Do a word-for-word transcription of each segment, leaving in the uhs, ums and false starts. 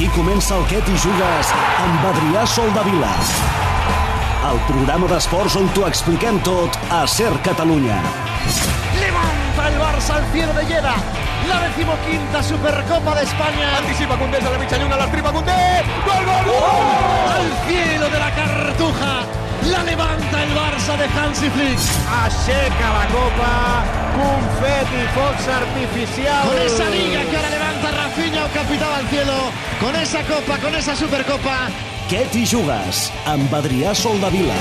Aquí comença el Què t'hi jugues amb Adrià Soldavila. El programa d'esports on t'ho expliquem tot a Ser Catalunya. Levanta el Barça al cielo de Lleida. La decimoquinta Supercopa de España. Anticipa Koundé a la mitja lluna, la tripa Koundé. ¡Gol, gol, gol! ¡Oh! Al cielo de la Cartuja. La levanta el Barça de Hansi Flick. Aixeca la copa, confeti, focs artificials. Con esa liga que ahora levanta Rafinha, el capitán al cielo. Con esa copa, con esa Supercopa. Què t'hi jugues amb Adrià Soldavila.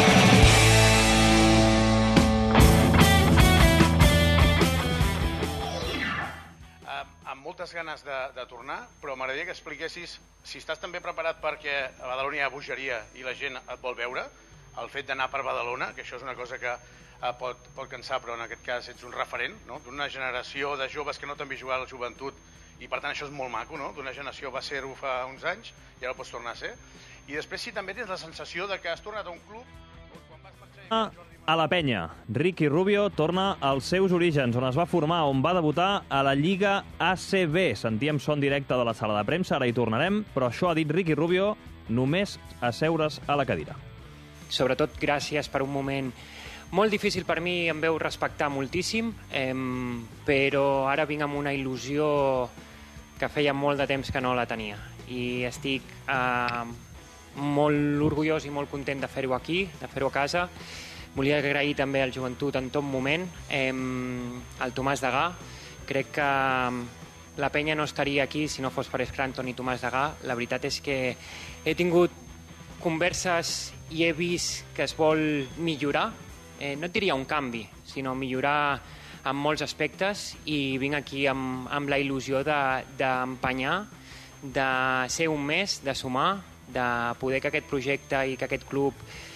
Amb moltes ganes de, de tornar, però m'agradaria que expliquessis si estàs també preparat perquè a Badalona hi ha bogeria i la gent et vol veure, el fet d'anar per Badalona, que això és una cosa que eh, pot, pot cansar, però en aquest cas ets un referent, no? D'una generació de joves que no t'han vist jugar a la joventut, i per tant això és molt maco, no? D'una generació va ser-ho fa uns anys i ara ho pots tornar a ser. I després si també tens la sensació de que has tornat a un club quan vas marxar... A la penya, Ricky Rubio torna als seus orígens, on es va formar, on va debutar a la Lliga A C B. Sentíem son directe de la sala de premsa, ara hi tornarem, però això ha dit Ricky Rubio només asseure's a la cadira. Sobretot gràcies per un moment molt difícil per mi, em veu respectar moltíssim, eh, però ara vinc amb una il·lusió que feia molt de temps que no la tenia. I estic eh, molt orgullós i molt content de fer-ho aquí, de fer-ho a casa. Volia agrair també al Joventut en tot moment, eh, al Tomàs Degà. Crec que la penya no estaria aquí si no fos per Scranton i Tomàs Degà. La veritat és que he tingut converses i he vist que es vol millorar. Eh, no et diria un canvi, sinó millorar en molts aspectes, i vinc aquí amb, amb la il·lusió d'empenyar, de, de ser un més, de sumar, de poder que aquest projecte i que aquest club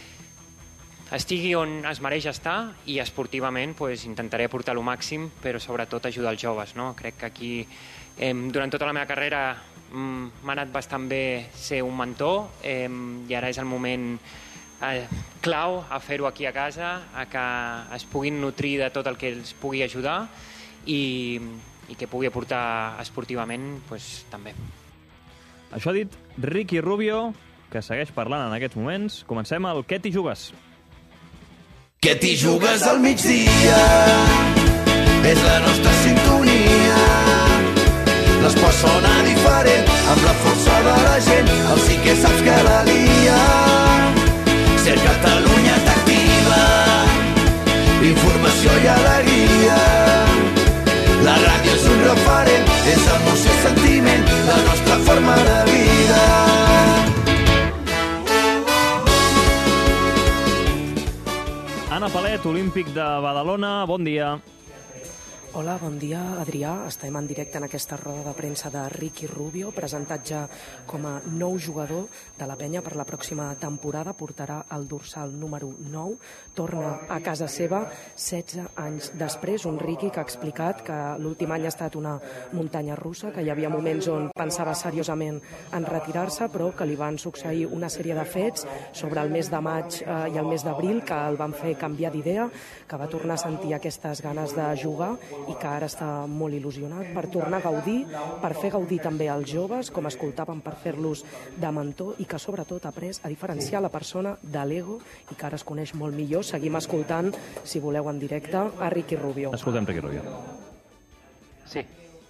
estigui on es mereix estar, i esportivament pues, intentaré aportar el màxim, però sobretot ajudar els joves. No? Crec que aquí, eh, durant tota la meva carrera, mm, m'ha anat bastant bé ser un mentor, eh, i ara és el moment eh, clau a fer-ho aquí a casa, a que es puguin nutrir de tot el que els pugui ajudar i, i que pugui aportar esportivament pues, també. Això ha dit Ricky Rubio, que segueix parlant en aquests moments. Comencem el Què t'hi jugues? Què t'hi jugues al migdia? És la nostra sintonia. L'esport sona diferent, amb la força de la gent, el sí que saps que la lia. Ser Catalunya t'activa, informació i alegria. La ràdio és un referent, és emoció i sentiment, la nostra forma de vida. Anna Palet, Olímpic de Badalona, bon dia. Hola, bon dia, Adrià. Estem en directe en aquesta roda de premsa de Ricky Rubio, presentat ja com a nou jugador de la penya per la pròxima temporada. Portarà el dorsal número nou. Torna a casa seva setze anys després. Un Ricky que ha explicat que l'últim any ha estat una muntanya russa, que hi havia moments on pensava seriosament en retirar-se, però que li van succeir una sèrie de fets sobre el mes de maig eh, i el mes d'abril que el van fer canviar d'idea, que va tornar a sentir aquestes ganes de jugar i que ara està molt il·lusionat per tornar a gaudir, per fer gaudir també als joves, com escoltàvem, per fer-los de mentor, i que sobretot ha après a diferenciar la persona de l'ego i que ara es coneix molt millor. Seguim escoltant, si voleu en directe, a Ricky Rubio. Escoltem Ricky Rubio. Sí.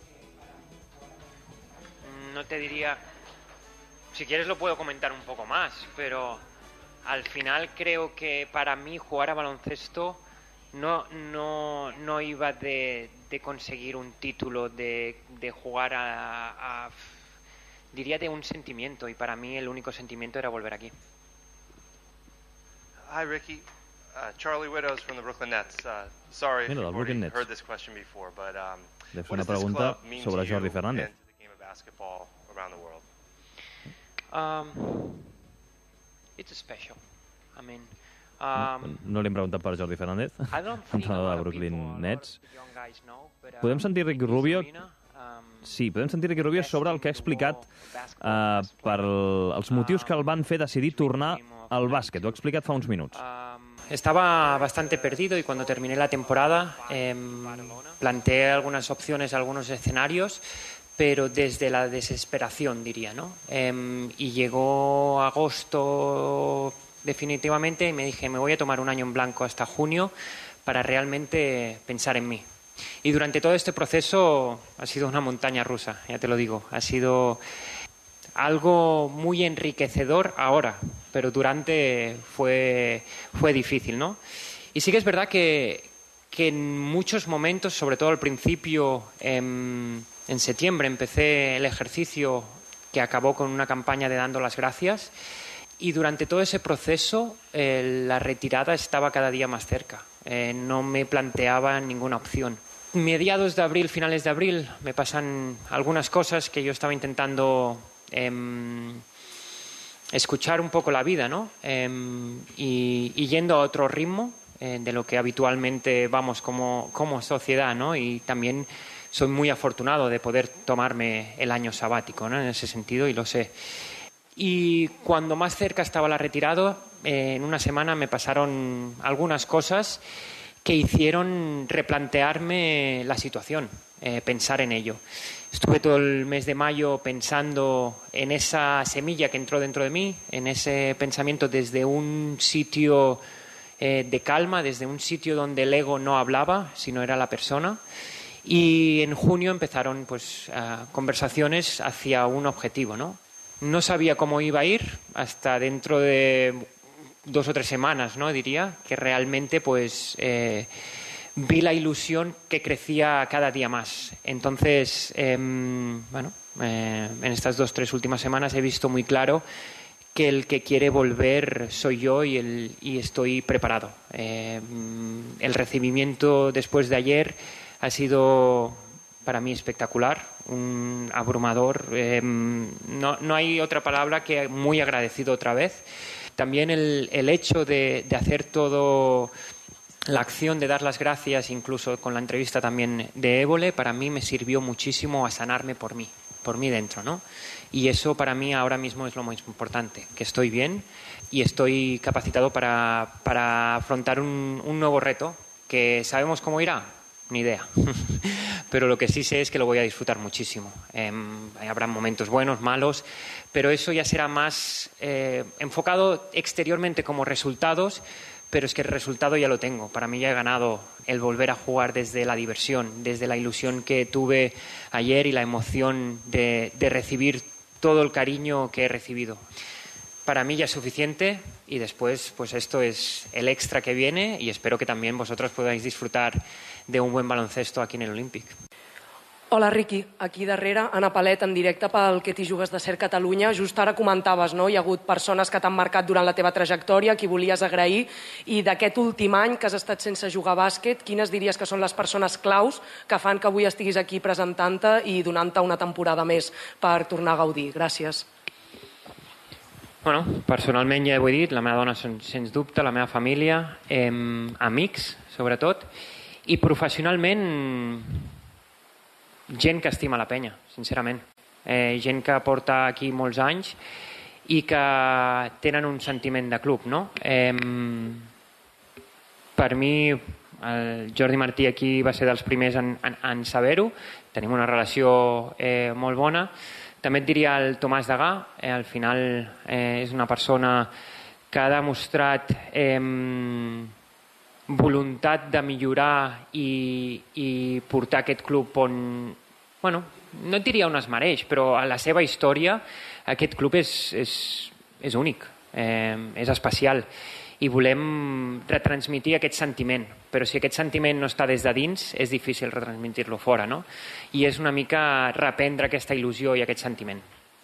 No te diría... Si quieres lo puedo comentar un poco más, pero al final creo que para mí jugar a baloncesto No, no, no iba de, de conseguir un título, de, de jugar a, a... diría de un sentimiento, y para mí el único sentimiento era volver aquí. Hi Ricky, uh, Charlie Widows from the Brooklyn Nets. Uh, sorry Mira, if you've already Nets. heard this question before, but um, Deve what una does this pregunta club mean sobre to you Jordi Fernández. and to the game of basketball around the world? Um, it's special. I mean, Um, no li hem preguntat per Jordi Fernández, entrenador de Brooklyn Nets. Podem sentir Ricky Rubio? Sí, podem sentir Ricky Rubio sobre el que ha explicat eh, per els motius que el van fer decidir tornar al bàsquet. Ho ha explicat fa uns minuts. Estaba bastante perdido y cuando terminé la temporada eh, planteé algunas opciones, algunos escenarios, pero desde la desesperación, diría, ¿no? Eh, y llegó agosto definitivamente y me dije, me voy a tomar un año en blanco hasta junio para realmente pensar en mí. Y durante todo este proceso ha sido una montaña rusa, ya te lo digo. Ha sido algo muy enriquecedor ahora, pero durante fue, fue difícil, ¿no? Y sí que es verdad que, que en muchos momentos, sobre todo al principio, en, en septiembre, empecé el ejercicio que acabó con una campaña de dando las gracias. Y durante todo ese proceso, eh, la retirada estaba cada día más cerca. Eh, no me planteaba ninguna opción. Mediados de abril, finales de abril, me pasan algunas cosas que yo estaba intentando eh, escuchar un poco la vida, ¿no? Eh, y, y yendo a otro ritmo eh, de lo que habitualmente vamos como, como sociedad, ¿no? Y también soy muy afortunado de poder tomarme el año sabático, ¿no? En ese sentido, y lo sé. Y cuando más cerca estaba la retirada, eh, en una semana me pasaron algunas cosas que hicieron replantearme la situación, eh, pensar en ello. Estuve todo el mes de mayo pensando en esa semilla que entró dentro de mí, en ese pensamiento desde un sitio eh, de calma, desde un sitio donde el ego no hablaba, sino era la persona. Y en junio empezaron pues, uh, conversaciones hacia un objetivo, ¿no? No sabía cómo iba a ir hasta dentro de dos o tres semanas, ¿no? Diría que realmente pues eh, vi la ilusión que crecía cada día más. Entonces, eh, bueno, eh, en estas dos o tres últimas semanas he visto muy claro que el que quiere volver soy yo y, el, y estoy preparado. Eh, el recibimiento después de ayer ha sido para mí espectacular, un abrumador. Eh, no, no hay otra palabra que muy agradecido otra vez. También el, el hecho de, de hacer todo, la acción de dar las gracias, incluso con la entrevista también de Évole, para mí me sirvió muchísimo a sanarme por mí, por mí dentro, ¿no? Y eso para mí ahora mismo es lo más importante, que estoy bien y estoy capacitado para, para afrontar un, un nuevo reto, que sabemos cómo irá. Ni idea, pero lo que sí sé es que lo voy a disfrutar muchísimo. Eh, habrá momentos buenos, malos, pero eso ya será más eh, enfocado exteriormente como resultados, pero es que el resultado ya lo tengo. Para mí ya he ganado el volver a jugar desde la diversión, desde la ilusión que tuve ayer y la emoción de, de recibir todo el cariño que he recibido. Para mí ya es suficiente y después pues esto es el extra que viene y espero que también vosotros podáis disfrutar de un buen baloncesto aquí en el Olímpic. Hola, Riqui. Aquí darrere, Anna Palet, en directe pel Que t'hi jugues de Ser Catalunya. Just ara comentaves, no?, hi ha hagut persones que t'han marcat durant la teva trajectòria, qui volies agrair, i d'aquest últim any que has estat sense jugar a bàsquet, quines diries que són les persones claus que fan que avui estiguis aquí presentant-te i donant-te una temporada més per tornar a gaudir? Gràcies. Bueno, personalment ja ho he dit, la meva dona sens dubte, la meva família, eh, amics, sobretot, i professionalment gent que estima la penya, sincerament. Eh, gent que porta aquí molts anys i que tenen un sentiment de club, no? Eh, per mi, el Jordi Martí aquí va ser dels primers en, en, en saber-ho, tenim una relació eh, molt bona. També et diria el Tomàs Degà, eh, al final eh, és una persona que ha demostrat eh, voluntat de millorar i, i portar aquest club on, bueno, no et diria on es mereix, però a la seva història aquest club és, és, és únic, eh, és especial i volem retransmitir aquest sentiment, però si aquest sentiment no està des de dins és difícil retransmitir-lo fora, no? I és una mica reprendre aquesta il·lusió i aquest sentiment.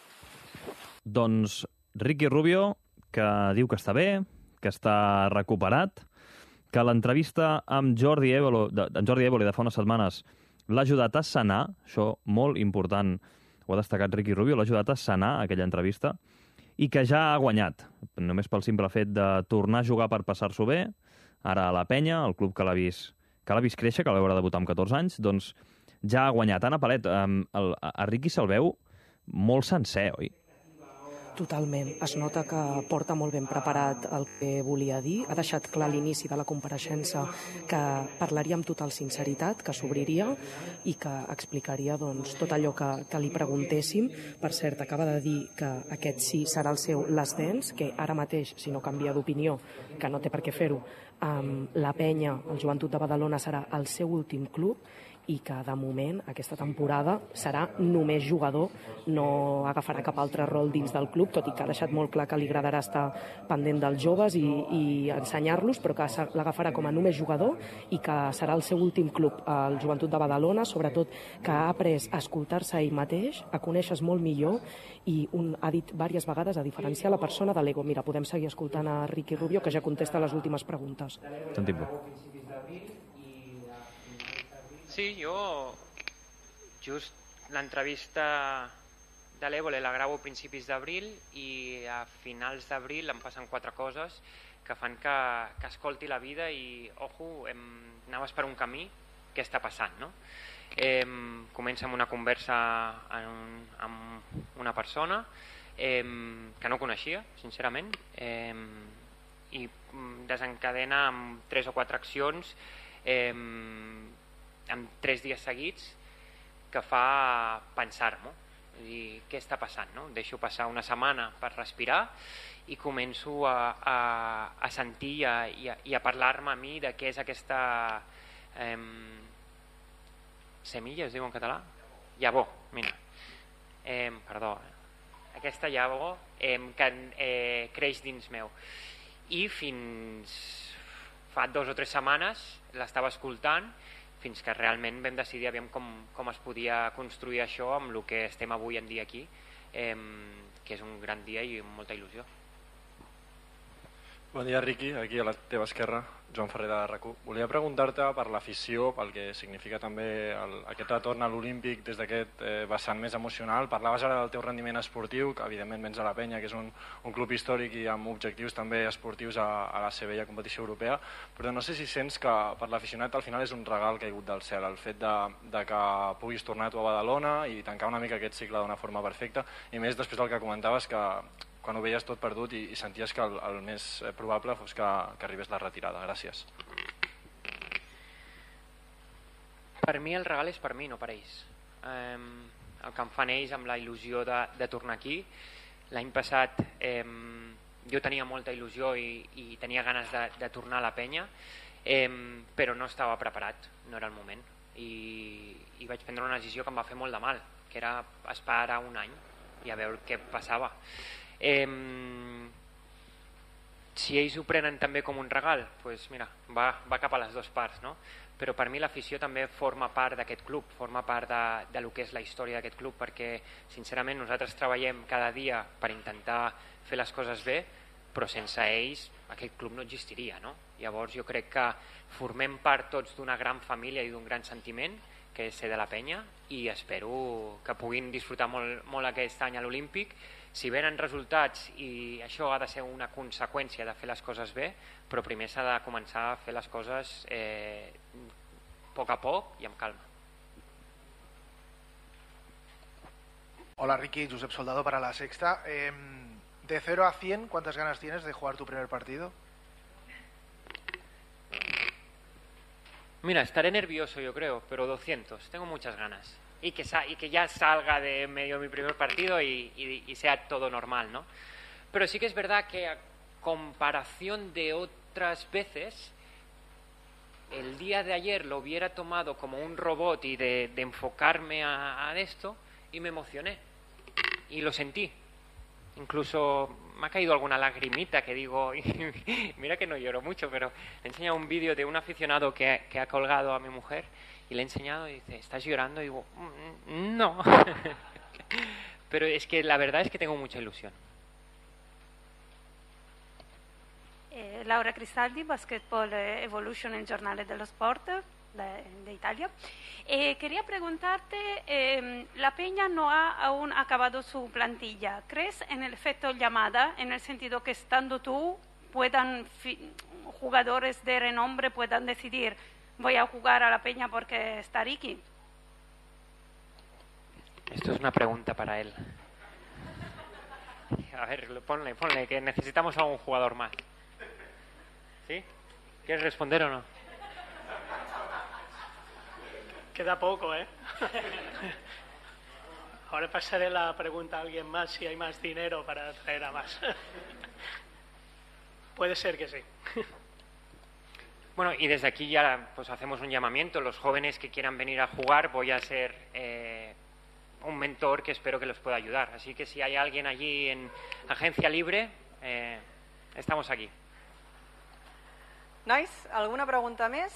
Doncs Ricky Rubio, que diu que està bé, que està recuperat, que l'entrevista amb Jordi Évole, de Jordi Évole de fa unes setmanes l'ha ajudat a sanar, això molt important, ho ha destacat Ricky Rubio, l'ha ajudat a sanar aquella entrevista, i que ja ha guanyat, només pel simple fet de tornar a jugar per passar-s'ho bé, ara a la Penya, el club que l'ha vist, que l'ha vist créixer, que l'ha veure debutar amb catorze anys, doncs ja ha guanyat. Anna Palet, el, a Ricky se'l veu molt sencer, oi? Totalment. Es nota que porta molt ben preparat el que volia dir. Ha deixat clar a l'inici de la compareixença que parlaria amb total sinceritat, que s'obriria i que explicaria doncs, tot allò que, que li preguntéssim. Per cert, acaba de dir que aquest sí serà el seu last dance, que ara mateix, si no canvia d'opinió, que no té per què fer-ho, amb la Penya, el Joventut de Badalona, serà el seu últim club i que de moment aquesta temporada serà només jugador, no agafarà cap altre rol dins del club, tot i que ha deixat molt clar que li agradarà estar pendent dels joves i, i ensenyar-los, però que l'agafarà com a només jugador i que serà el seu últim club, el Joventut de Badalona, sobretot que ha après a escoltar-se ell mateix, a conèixer-se molt millor i un, ha dit diverses vegades a diferenciar la persona de l'ego. Mira, podem seguir escoltant a Ricky Rubio, que ja contesta les últimes preguntes. Sentim-lo. Sí, jo just l'entrevista de l'Évole la gravo a principis d'abril i a finals d'abril em passen quatre coses que fan que, que escolti la vida i, ojo, em, anaves per un camí, què està passant, no? Eh, comença amb una conversa amb, amb una persona eh, que no coneixia, sincerament, eh, i desencadena amb tres o quatre accions eh, en tres dies seguits que fa pensar-m'ho, dir què està passant, no? Deixo passar una setmana per respirar i començo a, a, a sentir i a, i a, i a parlar-me a mi de què és aquesta eh, semilla, es diu en català? Llavor, mira, eh, perdó, aquesta llavor eh, que eh, creix dins meu i fins fa dos o tres setmanes l'estava escoltant fins que realment vam decidir aviam com, com es podia construir això amb el que estem avui en dia aquí, eh, que és un gran dia i amb molta il·lusió. Bon dia, Riqui, aquí a la teva esquerra, Joan Ferrer de RAC u. Volia preguntar-te per l'afició, pel que significa també el, aquest retorn a l'Olímpic des d'aquest eh, vessant més emocional. Parlaves ara del teu rendiment esportiu, que evidentment vens a la Penya, que és un, un club històric i amb objectius també esportius a, a la C B i a competició europea, però no sé si sents que per l'aficionat al final és un regal caigut del cel, el fet de, de que puguis tornar tu a Badalona i tancar una mica aquest cicle d'una forma perfecta, i més després del que comentaves que quan ho veies tot perdut i, i senties que el, el més probable fos que, que arribés la retirada. Gràcies. Per mi el regal és per mi, no per ells. Eh, el que em fan ells amb la il·lusió de, de tornar aquí. L'any passat eh, jo tenia molta il·lusió i, i tenia ganes de, de tornar a la Penya, eh, però no estava preparat, no era el moment. I, i vaig prendre una decisió que em va fer molt de mal, que era esperar un any i a veure què passava. Eh, si ells ho prenen també com un regal, pues mira, va, va cap a les dues parts, no? Però per mi l'afició també forma part d'aquest club, forma part de, de lo que és la història d'aquest club, perquè sincerament nosaltres treballem cada dia per intentar fer les coses bé, però sense ells aquest club no existiria, no? Llavors jo crec que formem part tots d'una gran família i d'un gran sentiment, que és ser de la Penya, i espero que puguin disfrutar molt, molt aquest any a l'Olímpic. Si venen resultats, i això ha de ser una conseqüència de fer les coses bé, però primer s'ha de començar a fer les coses eh, a poc a poc i amb calma. Hola Ricky, Josep Soldado para La Sexta. Eh, de cero a cien, ¿cuántas ganas tienes de jugar tu primer partido? Mira, estaré nervioso yo creo, pero doscientos, tengo muchas ganas. Y que, y que ya salga de medio mi primer partido y, y, y sea todo normal, ¿no? Pero sí que es verdad que a comparación de otras veces, el día de ayer lo hubiera tomado como un robot y de, de enfocarme a, a esto y me emocioné y lo sentí. Incluso me ha caído alguna lagrimita que digo, mira que no lloro mucho, pero he enseñado un vídeo de un aficionado que, que ha colgado a mi mujer y le he enseñado y dice, ¿estás llorando? Y digo, no. Pero es que la verdad es que tengo mucha ilusión. Eh, Laura Cristaldi, Basketball Evolution en Giornale dello Sport de, de Italia. Eh, quería preguntarte, eh, la Peña no ha aún acabado su plantilla. ¿Crees en el efecto llamada, en el sentido que estando tú puedan jugadores de renombre puedan decidir voy a jugar a la Peña porque está Ricky? Esto es una pregunta para él. A ver, ponle, ponle, que necesitamos a un jugador más. ¿Sí? ¿Quieres responder o no? Queda poco, ¿eh? Ahora pasaré la pregunta a alguien más si hay más dinero para traer a más. Puede ser que sí. Bueno, y desde aquí ya pues hacemos un llamamiento. Los jóvenes que quieran venir a jugar, voy a ser eh, un mentor que espero que los pueda ayudar. Así que si hay alguien allí en Agencia Libre, eh, estamos aquí. Nois, alguna pregunta més?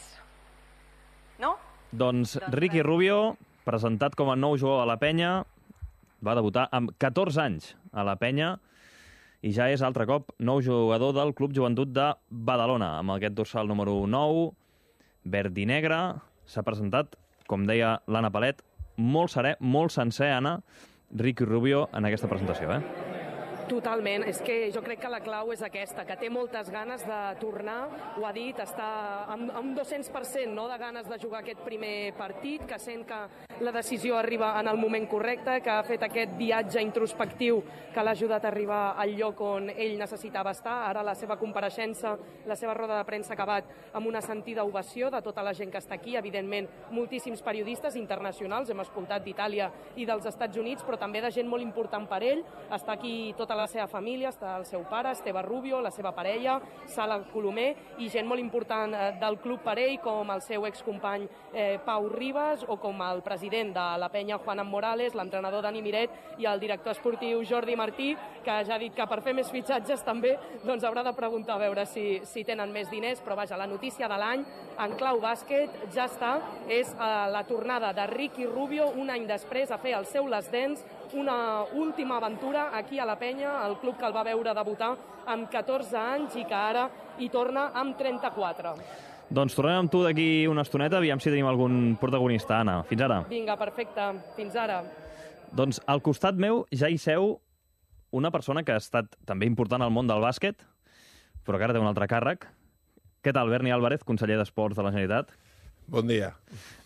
No? Doncs Ricky Rubio, presentat com a nou jugador a la Penya, va debutar amb catorze anys a la Penya i ja és altre cop nou jugador del Club Joventut de Badalona, amb aquest dorsal número nou, verd i negre. S'ha presentat, com deia l'Anna Palet, molt serè, molt sencer, Anna, Ricky Rubio en aquesta presentació, eh? Totalment, és que jo crec que la clau és aquesta, que té moltes ganes de tornar, ho ha dit, està amb, amb dos-cents per cent no, de ganes de jugar aquest primer partit, que sent que la decisió arriba en el moment correcte, que ha fet aquest viatge introspectiu que l'ha ajudat a arribar al lloc on ell necessitava estar. Ara la seva compareixença, la seva roda de premsa ha acabat amb una sentida ovació de tota la gent que està aquí, evidentment moltíssims periodistes internacionals, hem escoltat d'Itàlia i dels Estats Units, però també de gent molt important per ell. Està aquí tota la seva família, està el seu pare, Esteve Rubio, la seva parella, Sala Colomer, i gent molt important eh, del club per ell, com el seu excompany eh, Pau Ribas, o com el president de la Penya, Juan Morales, l'entrenador Dani Miret i el director esportiu Jordi Martí, que ja ha dit que per fer més fitxatges també doncs haurà de preguntar a veure si, si tenen més diners, però vaja, la notícia de l'any en clau bàsquet ja està, és eh, la tornada de Ricky Rubio un any després a fer el seu Last Dance, una última aventura aquí a la Penya, el club que el va veure debutar amb catorze anys i que ara hi torna amb trenta-quatre. Doncs tornem amb tu d'aquí una estoneta, aviam si tenim algun protagonista, Anna. Fins ara. Vinga, perfecte. Fins ara. Doncs al costat meu ja hi seu una persona que ha estat també important al món del bàsquet, però que ara té un altre càrrec. Què tal, Berni Álvarez, conseller d'Esports de la Generalitat? Bon dia.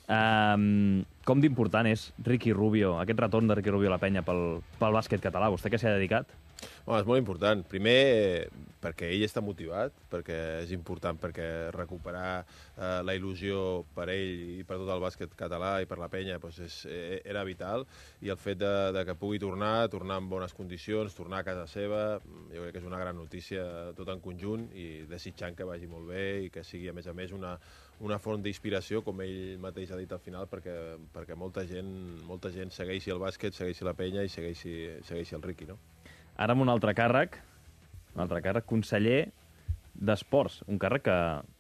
Um, com d'important és Ricky Rubio, aquest retorn de Ricky Rubio a la Penya pel, pel bàsquet català? Vostè què s'hi ha dedicat? Bueno, és molt important. Primer, perquè ell està motivat, perquè és important perquè recuperar eh, la il·lusió per ell i per tot el bàsquet català i per la Penya doncs és, era vital, i el fet de, de que pugui tornar, tornar en bones condicions, tornar a casa seva, jo crec que és una gran notícia tot en conjunt, i desitjant que vagi molt bé i que sigui, a més a més, una, una font d'inspiració, com ell mateix ha dit al final, perquè, perquè molta gent, molta gent segueixi el bàsquet, segueixi la Penya i segueixi, segueixi el Ricky, no? Ara amb un altre càrrec, un altre càrrec, conseller d'Esports, un càrrec que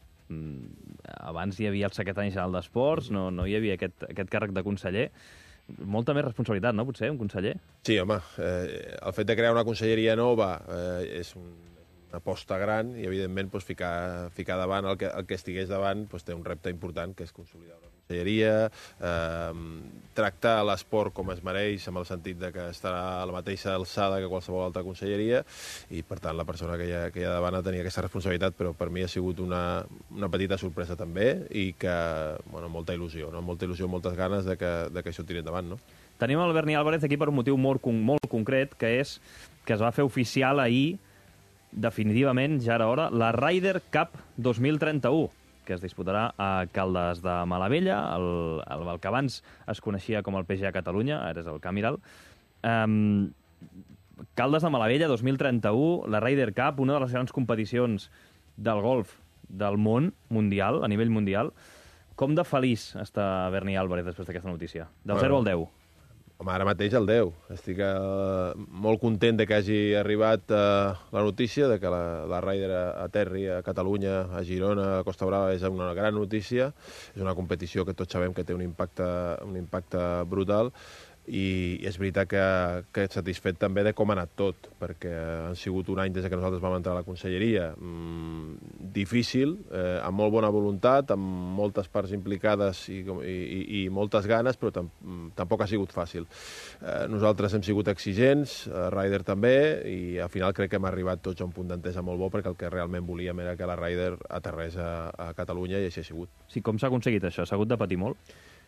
mm, abans hi havia el secretari general d'Esports, no, no hi havia aquest, aquest càrrec de conseller. Molta més responsabilitat, no, potser, un conseller? Sí, home, eh, el fet de crear una conselleria nova eh, és un, una aposta gran, i evidentment doncs, ficar, ficar davant el que, el que estigués davant doncs, té un repte important, que és consolidar una conselleria, eh, tractar l'esport com es mereix, amb el sentit de que estarà a la mateixa alçada que qualsevol altra conselleria, i per tant la persona que hi ha, que hi ha davant ha de tenir aquesta responsabilitat, però per mi ha sigut una, una petita sorpresa també, i que, bueno, molta il·lusió, no? molta il·lusió, moltes ganes de que, de que això tiri endavant, no? Tenim el Berni Álvarez aquí per un motiu molt, molt concret, que és que es va fer oficial ahir, definitivament, ja era hora, la Ryder Cup dos mil trenta-u, que es disputarà a Caldes de Malavella, el, el, el que abans es coneixia com el P G A Catalunya, ara és el Camiral. Um, Caldes de Malavella dos mil trenta-u, la Ryder Cup, una de les grans competicions del golf del món mundial, a nivell mundial. Com de feliç està Berni Álvarez després d'aquesta notícia? Del zero al deu. Home, ara mateix el deu. Estic eh, molt content de que hagi arribat eh, la notícia de que la, la Ryder aterri a Catalunya, a Girona, a Costa Brava, és una gran notícia. És una competició que tots sabem que té un impacte, un impacte brutal, i és veritat que, que satisfet també de com ha anat tot, perquè han sigut un any des que nosaltres vam entrar a la conselleria mmm, difícil, eh, amb molt bona voluntat, amb moltes parts implicades i, i, i moltes ganes, però tam, tampoc ha sigut fàcil. Eh, nosaltres hem sigut exigents, a Ryder també, i al final crec que hem arribat tots a un punt d'entesa molt bo, perquè el que realment volíem era que la Ryder aterrés a, a Catalunya, i així ha sigut. Sí, com s'ha aconseguit això? S'ha hagut de patir molt?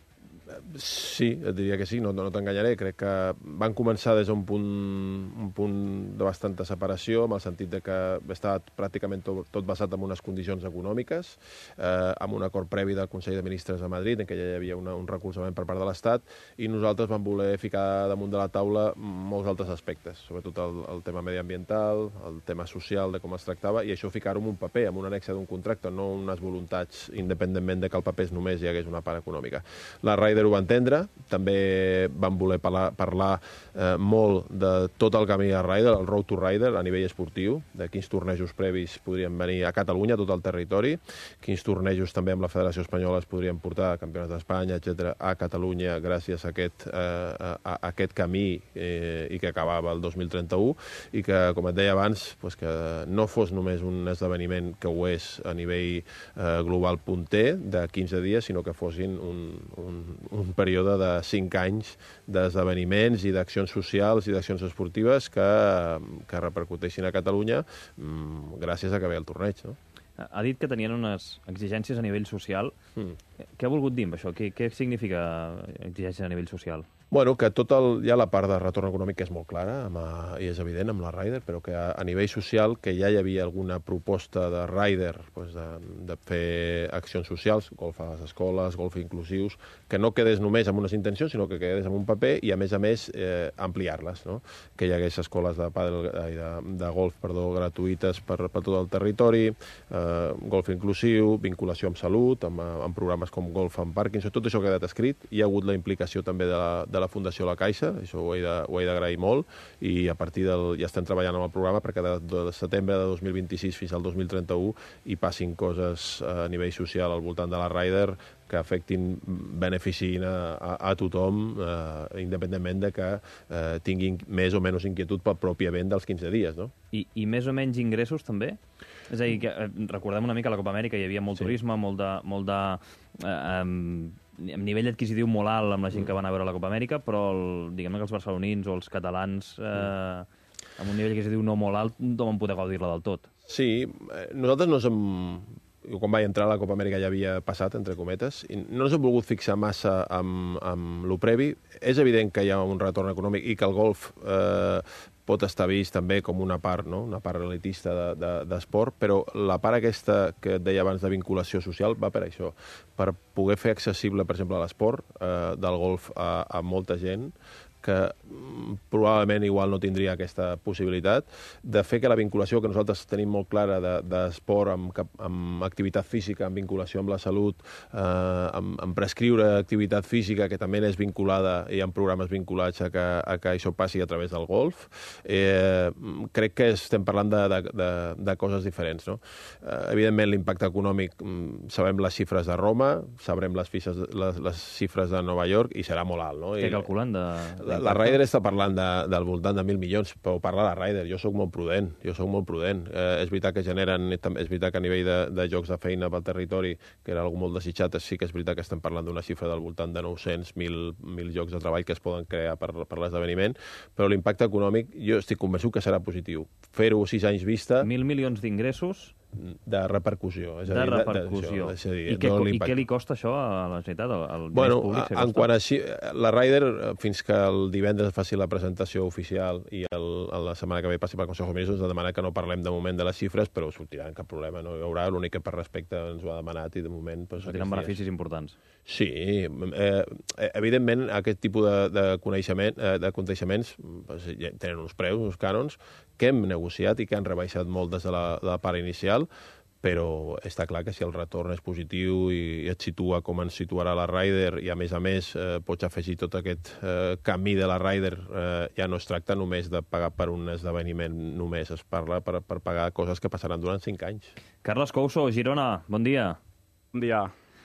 Sí, et diria que sí, no, no t'enganyaré. Crec que van començar des d'un punt, un punt de bastanta separació, amb el sentit de que estava pràcticament tot, tot basat en unes condicions econòmiques, eh, amb un acord previ del Consell de Ministres de Madrid, en què ja hi havia una, un recolzament per part de l'Estat, i nosaltres vam voler ficar damunt de la taula molts altres aspectes, sobretot el, el tema mediambiental, el tema social, de com es tractava, i això ficar-ho en un paper, en un annexe d'un contracte, no unes voluntats, independentment de que el paper només hi hagués una part econòmica. La Ryder ho va entendre, també van voler parlar, parlar eh, molt de tot el camí a Ryder, el Road to Ryder, a nivell esportiu, de quins tornejos previs podrien venir a Catalunya, a tot el territori, quins tornejos també amb la Federació Espanyola es podrien portar, campionats d'Espanya, etcètera, a Catalunya gràcies a aquest, eh, a, a aquest camí eh, i que acabava el dos mil trenta-u, i que, com et deia abans, pues que no fos només un esdeveniment que ho és a nivell eh, global punter de quinze dies, sinó que fossin un, un, un període de cinc anys d'esdeveniments i d'accions socials i d'accions esportives que, que repercuteixin a Catalunya mmm, gràcies a que ve el torneig, no? Ha dit que tenien unes exigències a nivell social. Mm. Què ha volgut dir amb això? Què, què significa exigències a nivell social? Bueno, que tot el, ja la part de retorn econòmic és molt clara, amb, i és evident amb la Ryder, però que a, a nivell social que ja hi havia alguna proposta de Ryder pues de, de fer accions socials, golf a les escoles, golf inclusius, que no quedés només amb unes intencions, sinó que quedés amb un paper i, a més a més, eh, ampliar-les, no? Que hi hagués escoles de, pàdel, de, de golf perdó, gratuïtes per, per tot el territori, eh, golf inclusiu, vinculació amb salut, amb, amb programes com golf amb Parkinson, tot això ha quedat escrit. Hi ha hagut la implicació també de la, de la Fundació La Caixa, això ho he de, ho he d'agrair molt, i a partir del... ja estem treballant amb el programa perquè de, de setembre de dos mil vint-i-sis fins al dos mil trenta-u hi passin coses a nivell social al voltant de la Ryder que afectin, beneficin a, a, a tothom, eh, independentment de que eh, tinguin més o menys inquietud pel propi event dels quinze dies, no? I, i més o menys ingressos, també? És a dir, que, eh, recordem una mica a la Copa Amèrica, hi havia molt sí. turisme, molt de... Molt de eh, amb, amb nivell adquisitiu molt alt amb la gent mm. que van a veure la Copa Amèrica, però el, diguem que els barcelonins o els catalans eh, mm. amb un nivell adquisitiu no molt alt no van poder gaudir-la del tot. Sí, nosaltres no som... quan vaig entrar a la Copa Amèrica ja havia passat, entre cometes, i no ens hem volgut fixar massa amb, amb lo previ. És evident que hi ha un retorn econòmic i que el golf eh, pot estar vist també com una part, no? Una part elitista d'esport, de, de, però la part aquesta que et deia abans de vinculació social va per això, per poder fer accessible, per exemple, l'esport eh, del golf a, a molta gent, que probablement igual no tindria aquesta possibilitat, de fer que la vinculació que nosaltres tenim molt clara d'esport de, amb, amb activitat física, amb vinculació amb la salut, eh, amb, amb prescriure activitat física que també és vinculada i amb programes vinculats a que, a que això passi a través del golf, eh, crec que estem parlant de, de, de, de coses diferents, no? Eh, evidentment l'impacte econòmic, sabem les xifres de Roma, sabrem les, fixes, les, les xifres de Nova York i serà molt alt, no? Què calculen de... La, la Ryder està parlant de, del voltant de mil milions, però parla la Ryder. Jo sóc molt prudent, jo sóc molt prudent. Eh, és veritat que generen, és veritat que a nivell de, de jocs de feina pel territori, que era algo molt desitjat, sí que és veritat que estem parlant d'una xifra del voltant de nou-cents mil llocs de treball que es poden crear per, per l'esdeveniment, però l'impacte econòmic jo estic convençut que serà positiu. Fer-ho sis anys vista... Mil milions d'ingressos... de repercussió. És de a dir, repercussió. De, de, de, I, què, I què li costa això a la Generalitat? Al bueno, públic, en quant a així, la Ryder, fins que el divendres faci la presentació oficial i el, la setmana que ve passi pel Consell de Ministres, ens ha demanat que no parlem de moment de les xifres, però sortiran, cap problema. No hi haurà, l'únic que per respecte ens ho ha demanat i de moment... Doncs, tenen beneficis importants. Sí, eh, evidentment aquest tipus de, de, coneixement, eh, de coneixements doncs, ja tenen uns preus, uns cànons, que hem negociat i que han rebaixat molt des de la, de la part inicial, però està clar que si el retorn és positiu i, i et situa com ens situarà la Ryder i a més a més eh, pots afegir tot aquest eh, camí de la Ryder, eh, ja no es tracta només de pagar per un esdeveniment, només es parla per, per pagar coses que passaran durant cinc anys. Carles Couso, Girona, bon dia. Bon dia.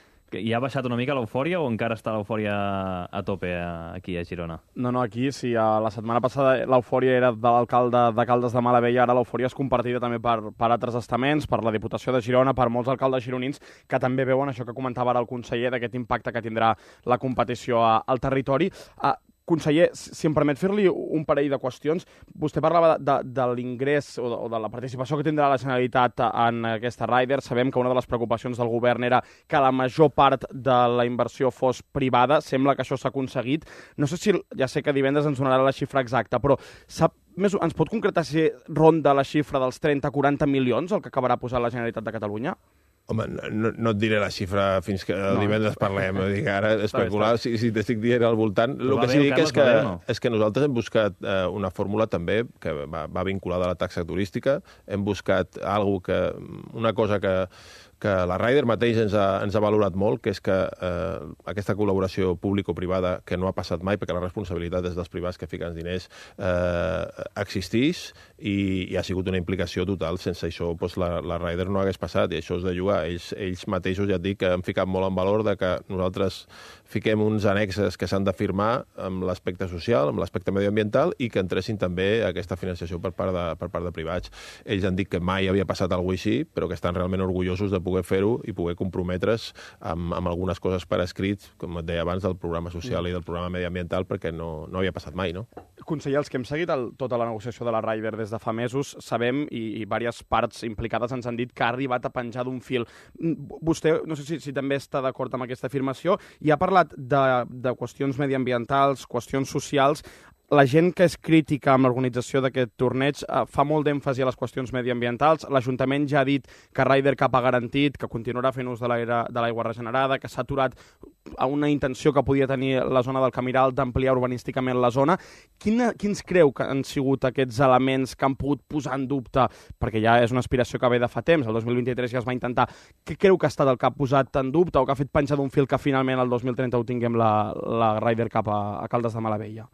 I ha baixat una mica l'eufòria o encara està l'eufòria a tope aquí a Girona? No, no, aquí sí. La setmana passada l'eufòria era de l'alcalde de Caldes de Malavella, ara l'eufòria és compartida també per, per altres estaments, per la Diputació de Girona, per molts alcaldes gironins que també veuen això que comentava ara el conseller d'aquest impacte que tindrà la competició al territori. Conseller, si em permet fer-li un parell de qüestions, vostè parlava de, de, de l'ingrés o, de, o de la participació que tindrà la Generalitat en aquesta Ryder. Sabem que una de les preocupacions del govern era que la major part de la inversió fos privada. Sembla que això s'ha aconseguit. No sé si, ja sé que divendres ens donarà la xifra exacta, però sap més, ens pot concretar si ronda la xifra dels trenta a quaranta milions el que acabarà posant la Generalitat de Catalunya? Home, no, no et diré la xifra fins que el divendres parlem. Dic, ara especular, si, si t'estic dient al voltant. El que sí dic és que, és que nosaltres hem buscat eh, una fórmula també que va, va vinculada a la taxa turística. Hem buscat algo que, una cosa que, que la Ryder mateix ens ha, ens ha valorat molt, que és que eh, aquesta col·laboració público-privada, que no ha passat mai, perquè la responsabilitat és dels privats que fiquen diners, eh, existís i, i ha sigut una implicació total. Sense això doncs, la, la Ryder no hagués passat, i això és de jugar. Ells, ells mateixos, ja et dic, que han ficat molt en valor de que nosaltres fiquem uns annexes que s'han de firmar amb l'aspecte social, amb l'aspecte medioambiental, i que entressin també aquesta financiació per part de, per part de privats. Ells han dit que mai havia passat alguna cosa així, però que estan realment orgullosos de poder fer-ho i poder comprometre's amb, amb algunes coses per escrit, com et deia abans, del programa social mm. i del programa medioambiental, perquè no, no havia passat mai, no? Conseller, els que hem seguit el, tota la negociació de la Ryder des de fa mesos, sabem, i, i diverses parts implicades ens han dit que ha arribat a penjar d'un fil. Vostè, no sé si, si també està d'acord amb aquesta afirmació, i ha parlat de, de qüestions mediambientals, qüestions socials. La gent que és crítica amb l'organització d'aquest torneig eh, fa molt d'èmfasi a les qüestions mediambientals. L'Ajuntament ja ha dit que Ryder Cup ha garantit que continuarà fent ús de l'aigua regenerada, que s'ha aturat a una intenció que podia tenir la zona del Camiral d'ampliar urbanísticament la zona. Quina, quins creu que han sigut aquests elements que han pogut posar en dubte, perquè ja és una aspiració que ve de fa temps, el dos mil vint-i-tres ja es va intentar, què creu que ha estat el que ha posat en dubte o que ha fet penjar d'un fil que finalment el dos mil trenta ho tinguem la, la Ryder Cup a, a Caldes de Malavella?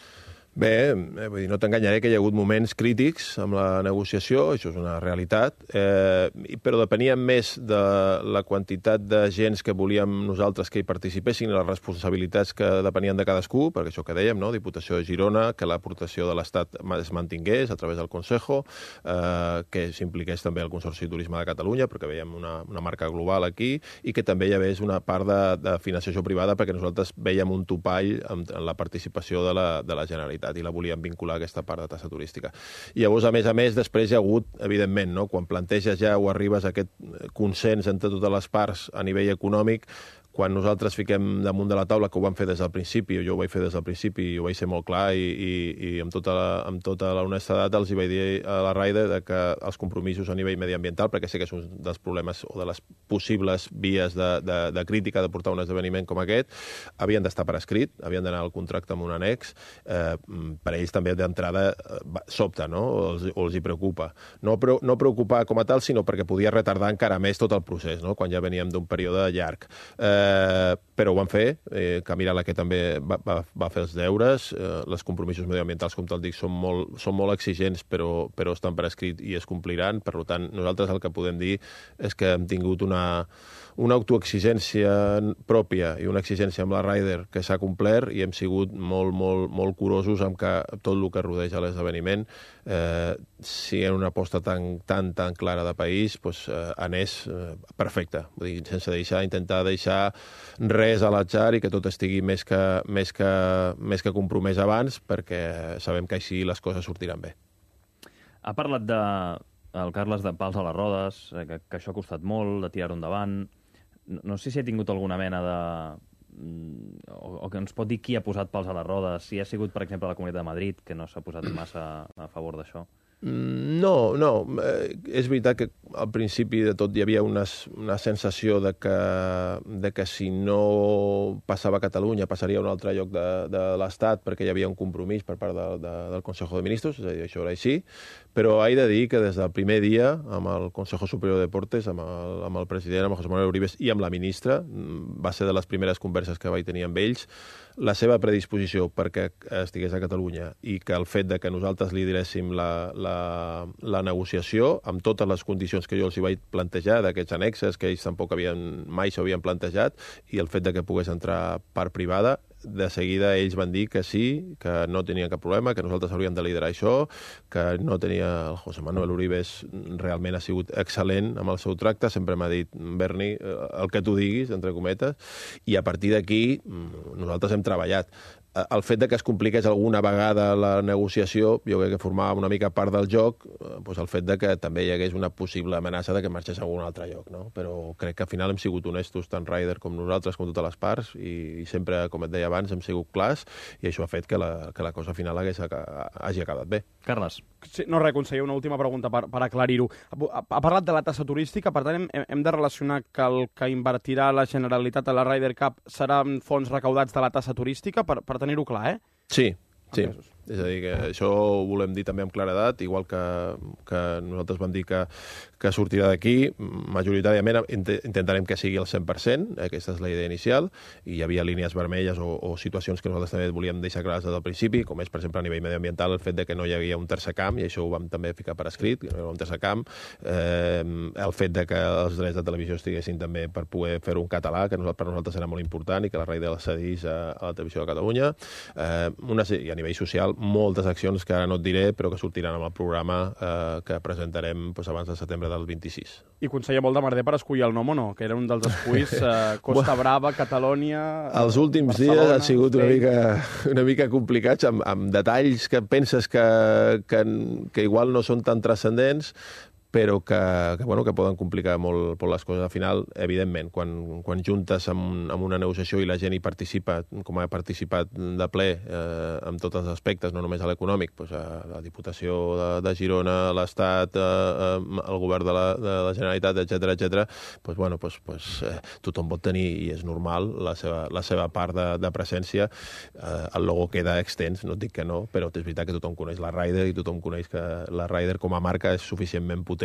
Bé, vull dir, no t'enganyaré que hi ha hagut moments crítics amb la negociació, això és una realitat, eh, però depeníem més de la quantitat de gens que volíem nosaltres que hi participessin i les responsabilitats que depenien de cadascú, perquè això que dèiem, no? Diputació de Girona, que l'aportació de l'Estat es mantingués a través del Consejo, eh, que s'impliqués també el Consorci de Turisme de Catalunya, perquè veiem una, una marca global aquí, i que també hi hagués una part de, de financiació privada, perquè nosaltres veiem un topall en, en la participació de la, de la Generalitat i la volíem vincular a aquesta part de taxa turística. I llavors, a més a més, després hi ha hagut, evidentment, no? Quan planteges ja o arribes a aquest consens entre totes les parts a nivell econòmic, quan nosaltres fiquem damunt de la taula, que ho vam fer des del principi, jo ho vaig fer des del principi i ho vaig ser molt clar, i, i, i amb, tota la, amb tota la honestedat els hi vaig dir a la Ryder de que els compromisos a nivell mediambiental, perquè sé que és un dels problemes o de les possibles vies de, de, de crítica de portar un esdeveniment com aquest, havien d'estar per escrit, havien d'anar al contracte amb un annex, eh, per ells també d'entrada sobta, no? O els, o els hi preocupa. No, no preocupar com a tal, sinó perquè podia retardar encara més tot el procés, no? Quan ja veníem d'un període llarg. Eh, Eh, però ho van fer, eh, Camiral que també va, va, va fer els deures, eh, els compromisos medioambientals, com te'l dic, són molt, són molt exigents, però, però estan per escrit i es compliran. Per tant, nosaltres el que podem dir és que hem tingut una, una autoexigència pròpia i una exigència amb la Ryder que s'ha complert, i hem sigut molt, molt, molt curosos amb que tot el que rodeja l'esdeveniment, eh, si en una aposta tan, tan, tan clara de país, doncs, eh, anés eh, perfecte, vull dir, sense deixar, intentar deixar res a l'atzar i que tot estigui més que, més que, més que compromès abans, perquè sabem que així les coses sortiran bé. Ha parlat de, el Carles, de pals a les rodes, que, que això ha costat molt, de tirar-ho endavant. No, no sé si ha tingut alguna mena de... O, o que ens pot dir qui ha posat pals a les rodes, si ha sigut, per exemple, la Comunitat de Madrid, que no s'ha posat massa a favor d'això. No, no. Eh, és veritat que al principi de tot hi havia una, una sensació de que, de que si no passava a Catalunya passaria a un altre lloc de, de l'Estat, perquè hi havia un compromís per part de, de, del Consejo de Ministros, és a dir, això era així, però he de dir que des del primer dia, amb el Consejo Superior de Deportes, amb el, amb el president, amb José Manuel Uribe i amb la ministra, va ser de les primeres converses que vaig tenir amb ells, la seva predisposició perquè estigués a Catalunya i que el fet de que nosaltres li diréssim la, la, la negociació amb totes les condicions que jo els hi vaig plantejar d'aquests annexes, que ells tampoc havien, mai s'havien plantejat, i el fet de que pogués entrar part privada, de seguida ells van dir que sí, que no tenien cap problema, que nosaltres hauríem de liderar això, que no tenia... El José Manuel Uribe realment ha sigut excel·lent amb el seu tracte, sempre m'ha dit, Berni, el que tu diguis, entre cometes, i a partir d'aquí nosaltres hem treballat. el fet de que es compliqués alguna vegada la negociació, jo crec que formava una mica part del joc, doncs el fet de que també hi hagués una possible amenaça de que marxés a algun altre lloc, no? Però crec que al final hem sigut honestos, tant Ryder com nosaltres, com totes les parts, i, i sempre, com et deia abans, hem sigut clars, i això ha fet que la, que la cosa final hagués, hagi acabat bé. Carles. Sí, no, res, conseller, una última pregunta per, per aclarir-ho. Ha, ha parlat de la tassa turística, per tant, hem, hem de relacionar que el que invertirà la Generalitat a la Ryder Cup seran fons recaudats de la tassa turística, per, per tenir-ho clar, eh? Sí, sí. És a dir, que això ho volem dir també amb claredat, igual que, que nosaltres vam dir que, que sortirà d'aquí, majoritàriament intentarem que sigui el cent per cent, aquesta és la idea inicial, i hi havia línies vermelles o, o situacions que nosaltres també volíem deixar clares des del principi, com és, per exemple, a nivell mediambiental, el fet de que no hi havia un tercer camp, i això ho vam també ficar per escrit, que no hi havia un tercer camp, eh, el fet de que els drets de televisió estiguessin també per poder fer un català, que per nosaltres era molt important, i que la Ryder el cedís a, a la televisió de Catalunya, eh, una, i a nivell social, moltes accions que ara no et diré, però que sortiran amb el programa eh, que presentarem doncs, abans de setembre del vint-i-sis. I, conseller, molt de merder per escollir el nom o no? Que era un dels esculls, eh, Costa Brava, Catalònia... Els últims Barcelona, dies han sigut una mica, una mica complicats, amb, amb detalls que penses que, que, que igual no són tan transcendents, però que, que, bueno, que poden complicar molt, molt les coses. Al final, evidentment, quan, quan juntes amb, amb una negociació i la gent hi participa, com ha participat de ple eh, en tots els aspectes, no només a l'econòmic, doncs a la Diputació de, de Girona, l'Estat, eh, el govern de la, de la Generalitat, etcètera, etcètera, doncs, bueno, doncs, doncs, eh, tothom pot tenir, i és normal, la seva, la seva part de, de presència. Eh, el logo queda extens, no et dic que no, però és veritat que tothom coneix la Ryder i tothom coneix que la Ryder com a marca és suficientment potent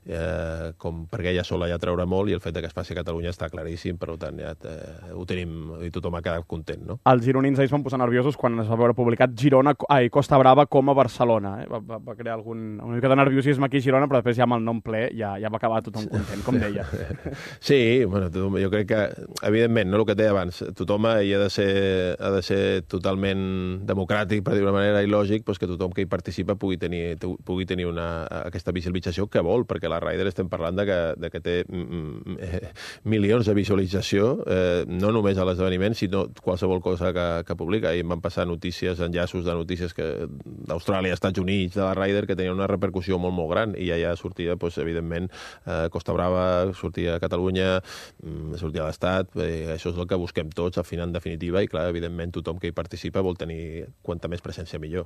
Eh, com perquè ella sola ja treure molt, i el fet que es faci a Catalunya està claríssim, per tant ja eh, ho tenim i tothom ha quedat content, no? Els gironins ahir es van posar nerviosos quan es va veure publicat Girona, ai, Costa Brava com a Barcelona, eh? va, va, va crear algun, una mica de nerviosisme aquí a Girona, però després ja amb el nom ple ja, ja va acabar tothom content, com deia. Sí, bueno, tothom, jo crec que evidentment, no, el que et deia abans, tothom hi ha de ser, ha de ser totalment democràtic, per dir d'una manera, i lògic, doncs que tothom que hi participa pugui tenir, pugui tenir una, aquesta visualització que vol, perquè la Ryder estem parlant de que, de que té mm, eh, milions de visualització, eh, no només a l'esdeveniment, sinó qualsevol cosa que, que publica. I em van passar notícies, enllaços de notícies que d'Austràlia, Estats Units, de la Ryder, que tenien una repercussió molt, molt gran, i ja, ja sortia, doncs, evidentment, eh, Costa Brava, sortia a Catalunya, sortia a l'Estat, eh, això és el que busquem tots, al final, en definitiva, i clar, evidentment, tothom que hi participa vol tenir quanta més presència millor.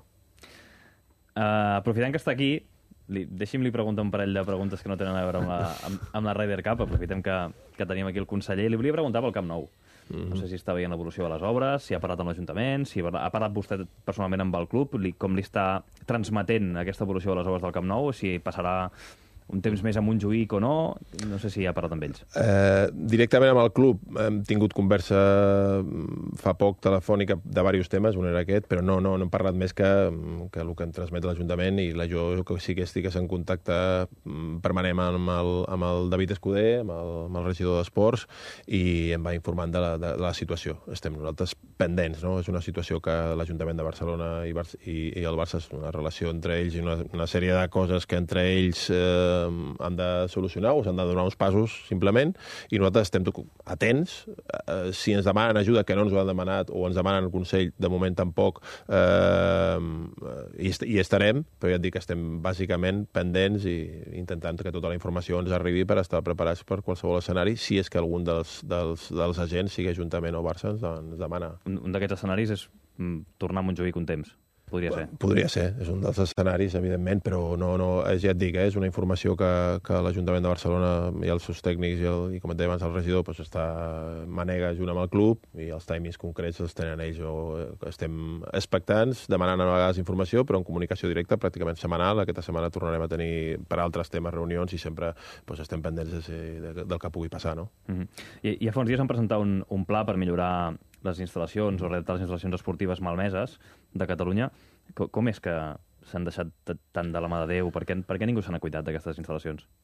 Uh, aprofitant que està aquí, li, deixi'm li preguntar un parell de preguntes que no tenen a veure amb la, amb, amb la Ryder Cup. Aprofitem que, que tenim aquí el conseller. Li volia preguntar pel Camp Nou. Mm-hmm. No sé si està veient l'evolució de les obres, si ha parlat amb l'Ajuntament, si ha parlat vostè personalment amb el club, li, com li està transmetent aquesta evolució de les obres del Camp Nou, si passarà un temps més a Montjuïc o no, no sé si ha parlat amb ells. Eh, directament amb el club hem tingut conversa fa poc telefònica de diversos temes, un era aquest, però no, no, no hem parlat més que, que el que em transmet l'Ajuntament, i la, jo que sí que estigués en contacte permanent amb el, amb el David Escudé, amb el, amb el regidor d'Esports, i em va informant de la, de, de la situació. Estem nosaltres pendents, no? És una situació que l'Ajuntament de Barcelona i, Bar i, i el Barça és una relació entre ells i una, una sèrie de coses que entre ells eh, han de solucionar, o s'han de donar uns passos simplement, i nosaltres estem atents. Eh, si ens demanen ajuda, que no ens ho han demanat, o ens demanen el Consell, de moment tampoc, eh, hi, hi estarem, però ja et dic que estem bàsicament pendents i intentant que tota la informació ens arribi per estar preparats per qualsevol escenari, si és que algun dels, dels, dels agents, sigui Ajuntament o Barça, ens, ens demana. Un, un d'aquests escenaris és mm, tornar a Montjuïc un temps. Podria ser. Podria ser, és un dels escenaris, evidentment, però no, no, ja et dic, eh, és una informació que, que l'Ajuntament de Barcelona i els seus tècnics i, el, i com et deia abans el regidor, doncs està, manega junt amb el club, i els timings concrets els tenen ells. O, estem expectants, demanant a vegades informació, però en comunicació directa pràcticament setmanal. Aquesta setmana tornarem a tenir per altres temes reunions, i sempre doncs, estem pendents de, de, del que pugui passar. No? Mm-hmm. I, I a fa uns dies han presentat un, un pla per millorar les instal·lacions o redactar les instal·lacions esportives malmeses de Catalunya. Com, com és que s'han deixat tant de la mà de Déu? Per què, per què ningú se n'ha cuidat d'aquestes instal·lacions?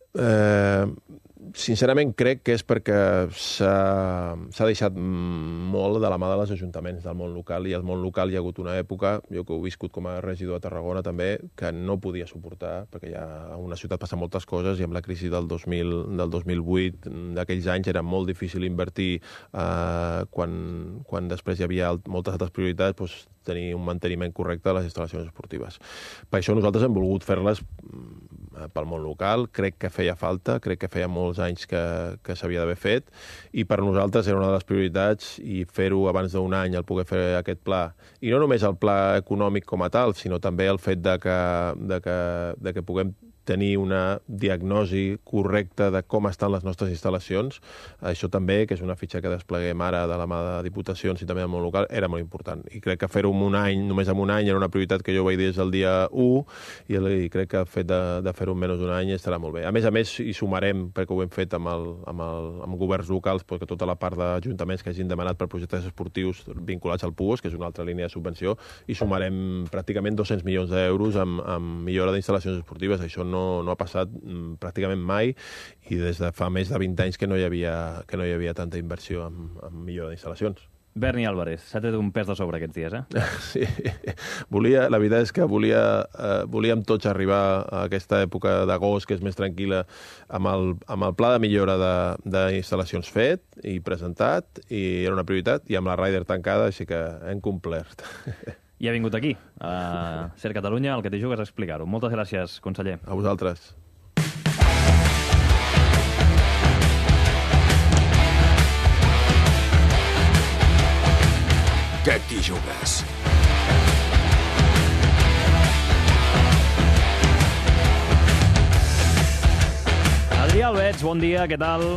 Eh, sincerament crec que és perquè s'ha deixat molt de la mà dels ajuntaments del món local, i al món local hi ha hagut una època, jo que ho he viscut com a regidor a Tarragona també, que no podia suportar, perquè ja a una ciutat passen moltes coses, i amb la crisi del dos mil, del dos mil vuit, d'aquells anys, era molt difícil invertir eh, quan, quan després hi havia moltes altres prioritats, doncs, tenir un manteniment correcte de les instal·lacions esportives. Per això nosaltres hem volgut fer-les pel món local, crec que feia falta, crec que feia molts anys que, que s'havia d'haver fet, i per nosaltres era una de les prioritats, i fer-ho abans d'un any, el poder fer aquest pla, i no només el pla econòmic com a tal, sinó també el fet de que, de que, de que puguem tenir una diagnosi correcta de com estan les nostres instal·lacions. Això també, que és una fitxa que despleguem ara de la mà de diputacions i també del món local, era molt important. I crec que fer-ho en un any, només en un any, era una prioritat que jo vaig dir des del dia u, i, i crec que el fet de, de fer-ho en menys d'un any estarà molt bé. A més a més, hi sumarem, perquè ho hem fet amb, el, amb, el, amb governs locals, perquè tota la part d'ajuntaments que hagin demanat per projectes esportius vinculats al P U O S, que és una altra línia de subvenció, i sumarem pràcticament dos-cents milions d'euros amb, amb millora d'instal·lacions esportives. Això no No, no ha passat mm, pràcticament mai, i des de fa més de vint anys que no hi havia, que no hi havia tanta inversió en, en millora d'instal·lacions. Berni Álvarez, s'ha tret un pes de sobre aquests dies, eh? Sí, volia, la veritat és que volia, eh, volíem tots arribar a aquesta època d'agost, que és més tranquil·la, amb el, amb el pla de millora d'instal·lacions fet i presentat, i era una prioritat, i amb la Ryder tancada, així que hem complert. I ha vingut aquí, a Ser Catalunya, el que t'hi jugues a explicar-ho. Moltes gràcies, conseller. A vosaltres. Què t'hi jugues? Adrià Albets, bon dia, què tal?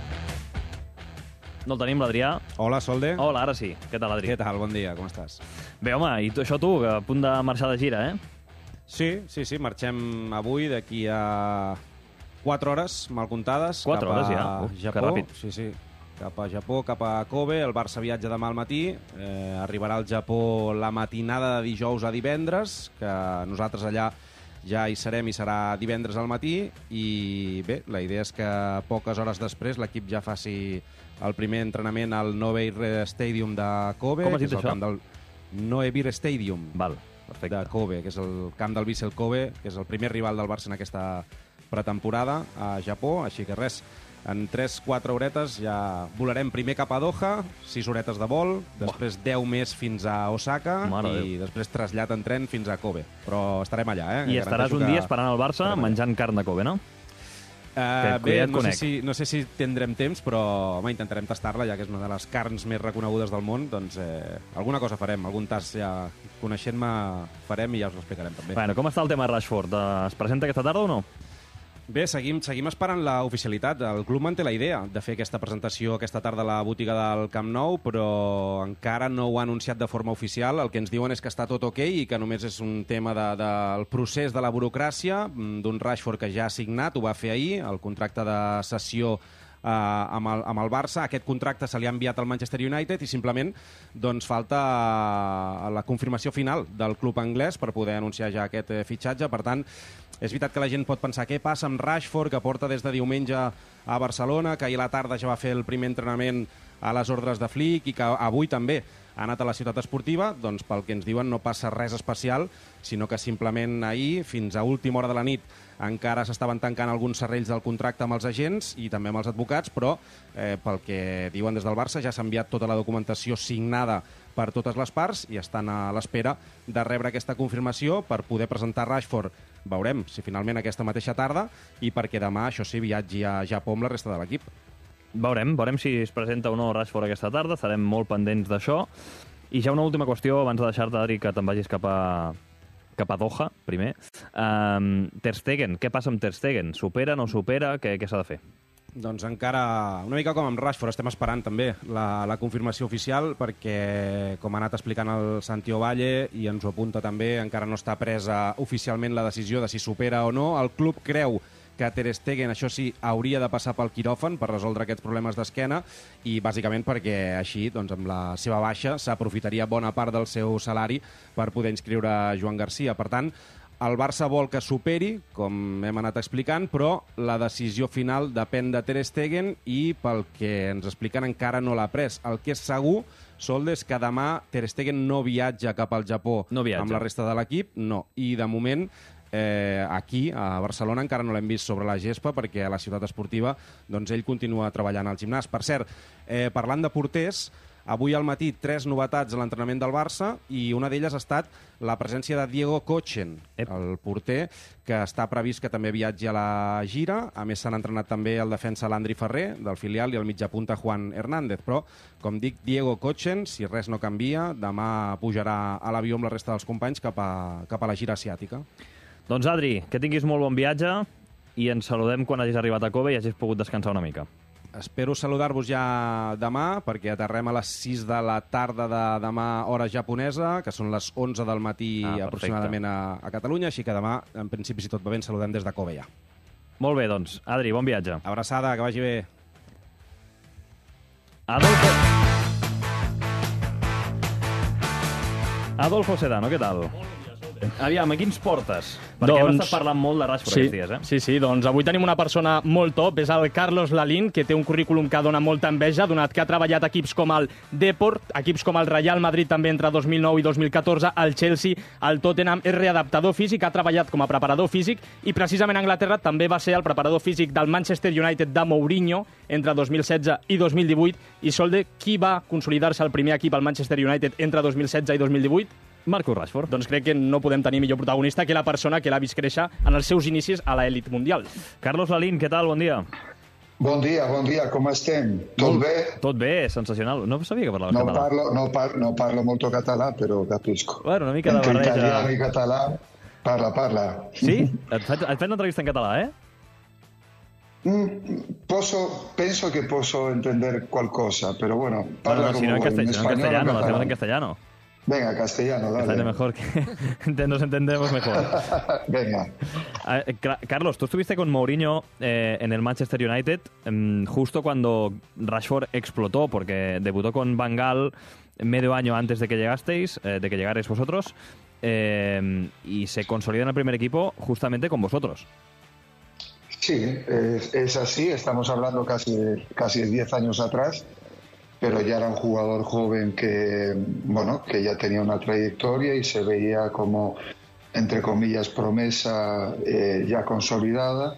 No el tenim, l'Adrià. Hola, Solde. Hola, ara sí. Què tal, Adri? Què tal? Bon dia, com estàs? Bé, home, i tu, això tu, a punt de marxar de gira, eh? Sí, sí, sí, marxem avui d'aquí a quatre hores, mal comptades. Quatre hores ja? Uf, Japó. que ràpid. Sí, sí, cap a Japó, cap a Kobe. El Barça viatja demà al matí. Eh, arribarà al Japó la matinada de dijous a divendres, que nosaltres allà ja hi serem i serà divendres al matí. I bé, la idea és que poques hores després l'equip ja faci el primer entrenament al Noebir Stadium de Kobe. Com has dit que és el això? camp del Noebir Stadium. Val, perfecte. De Kobe, que és el camp del Vissel Kobe, que és el primer rival del Barça en aquesta pretemporada a Japó. Així que res, en tres quatre horetes ja volarem primer cap a Doha, sis horetes de vol, després deu més fins a Osaka, Mare i Déu. després trasllat en tren fins a Kobe. Però estarem allà, eh? I estaràs un dia esperant el Barça menjant carn de Kobe, no? Uh, Que- que bé, ja et no sé, conec. si, no sé si tindrem temps, però home, intentarem tastar-la, ja que és una de les carns més reconegudes del món, doncs eh, alguna cosa farem, algun tast ja coneixent-me farem i ja us l'explicarem també. Bueno, com està el tema Rashford? Eh, Es presenta aquesta tarda o no? Bé, seguim, seguim esperant la oficialitat. El club manté la idea de fer aquesta presentació aquesta tarda a la botiga del Camp Nou, però encara no ho ha anunciat de forma oficial. El que ens diuen és que està tot ok i que només és un tema de, del procés de la burocràcia d'un Rashford que ja ha signat, ho va fer ahir, el contracte de cessió eh, amb, el, amb el Barça. Aquest contracte se li ha enviat al Manchester United i simplement doncs, falta eh, la confirmació final del club anglès per poder anunciar ja aquest eh, fitxatge. Per tant, és veritat que la gent pot pensar què passa amb Rashford, que porta des de diumenge a Barcelona, que ahir a la tarda ja va fer el primer entrenament a les ordres de Flick i que avui també ha anat a la ciutat esportiva. Doncs pel que ens diuen no passa res especial, sinó que simplement ahir, fins a última hora de la nit, encara s'estaven tancant alguns serrells del contracte amb els agents i també amb els advocats, però eh, pel que diuen des del Barça ja s'ha enviat tota la documentació signada per totes les parts i estan a l'espera de rebre aquesta confirmació per poder presentar Rashford. Veurem si finalment aquesta mateixa tarda i perquè demà, això sí, viatgi a Japó amb la resta de l'equip. Veurem, veurem si es presenta o no Rashford aquesta tarda, estarem molt pendents d'això. I ja una última qüestió, abans de deixar-te, Adri, que te'n vagis cap a, cap a Doha, primer. Um, Ter Stegen, què passa amb Ter Stegen? Supera, no supera? Què, què s'ha de fer? Doncs encara, una mica com amb Rashford, estem esperant també la, la confirmació oficial perquè, com ha anat explicant el Santi Ovalle i ens ho apunta també, encara no està presa oficialment la decisió de si supera o no. El club creu que Ter Stegen, això sí, hauria de passar pel quiròfan per resoldre aquests problemes d'esquena i bàsicament perquè així, doncs, amb la seva baixa, s'aprofitaria bona part del seu salari per poder inscriure Joan Garcia. Per tant, el Barça vol que superi, com hem anat explicant, però la decisió final depèn de Ter Stegen i pel que ens expliquen encara no l'ha pres. El que és segur, Solde, és que demà Ter Stegen no viatja cap al Japó no amb la resta de l'equip, no. I de moment eh, aquí, a Barcelona, encara no l'hem vist sobre la gespa perquè a la ciutat esportiva doncs, ell continua treballant al gimnàs. Per cert, eh, parlant de porters, avui al matí tres novetats a l'entrenament del Barça i una d'elles ha estat la presència de Diego Kochen, el porter, que està previst que també viatgi a la gira. A més, s'han entrenat també el defensa Landry Ferrer, del filial, i el mitjapunta Juan Hernández. Però, com dic, Diego Kochen, si res no canvia, demà pujarà a l'avió amb la resta dels companys cap a, cap a la gira asiàtica. Doncs, Adri, que tinguis molt bon viatge i ens saludem quan hagis arribat a Kobe i hagis pogut descansar una mica. Espero saludar-vos ja demà, perquè aterrem a les sis de la tarda de demà hora japonesa, que són les onze del matí ah, aproximadament a, a Catalunya, així que demà, en principi, si tot va bé, ens saludem des de Kobe ja. Molt bé, doncs. Adri, bon viatge. Abraçada, que vagi bé. Adolfo... Adolfo Sedano, què tal? Aviam, a quins portes? Perquè doncs, hem estat parlant molt de Rashford sí, aquests dies, eh? Sí, sí, doncs avui tenim una persona molt top, és el Carlos Lalín, que té un currículum que dona molta enveja, donat que ha treballat equips com el Deport, equips com el Real Madrid també entre dos mil nou i dos mil catorze, el Chelsea, el Tottenham, és readaptador físic, ha treballat com a preparador físic i precisament a Anglaterra també va ser el preparador físic del Manchester United de Mourinho entre dos mil setze i dos mil divuit. I Solde, qui va consolidar-se al primer equip al Manchester United entre dos mil setze i dos mil divuit? Marcus Rashford. Doncs crec que no podem tenir millor protagonista que la persona que l'ha vist créixer en els seus inicis a l'elit mundial. Carlos Lalín, què tal? Bon dia. Bon dia, bon dia, com estem? Tot bé? Tot bé, sensacional. No sabia que parlaves no català. Parlo, no, par no parlo molto català, però capisco. Bueno, una mica de Entre barreja. italiano i català, parla, parla. Sí? Et faig, et faig una entrevista en català, eh? Mm, posso, penso que posso entender qualcosa, pero bueno, parla bueno, no, si como no en, castell en, en español castellano, o lo hacemos en castellano. Venga, castellano, dale. Que mejor que nos entendemos mejor. Venga. Eh, Carlos, tú estuviste con Mourinho eh, en el Manchester United eh, justo cuando Rashford explotó, porque debutó con Van Gaal medio año antes de que llegasteis, eh, de que llegarais vosotros, eh, y se consolida en el primer equipo justamente con vosotros. Sí, es, es así. Estamos hablando casi casi diez años atrás. Pero ya era un jugador joven que, bueno, que ya tenía una trayectoria y se veía como, entre comillas, promesa eh, ya consolidada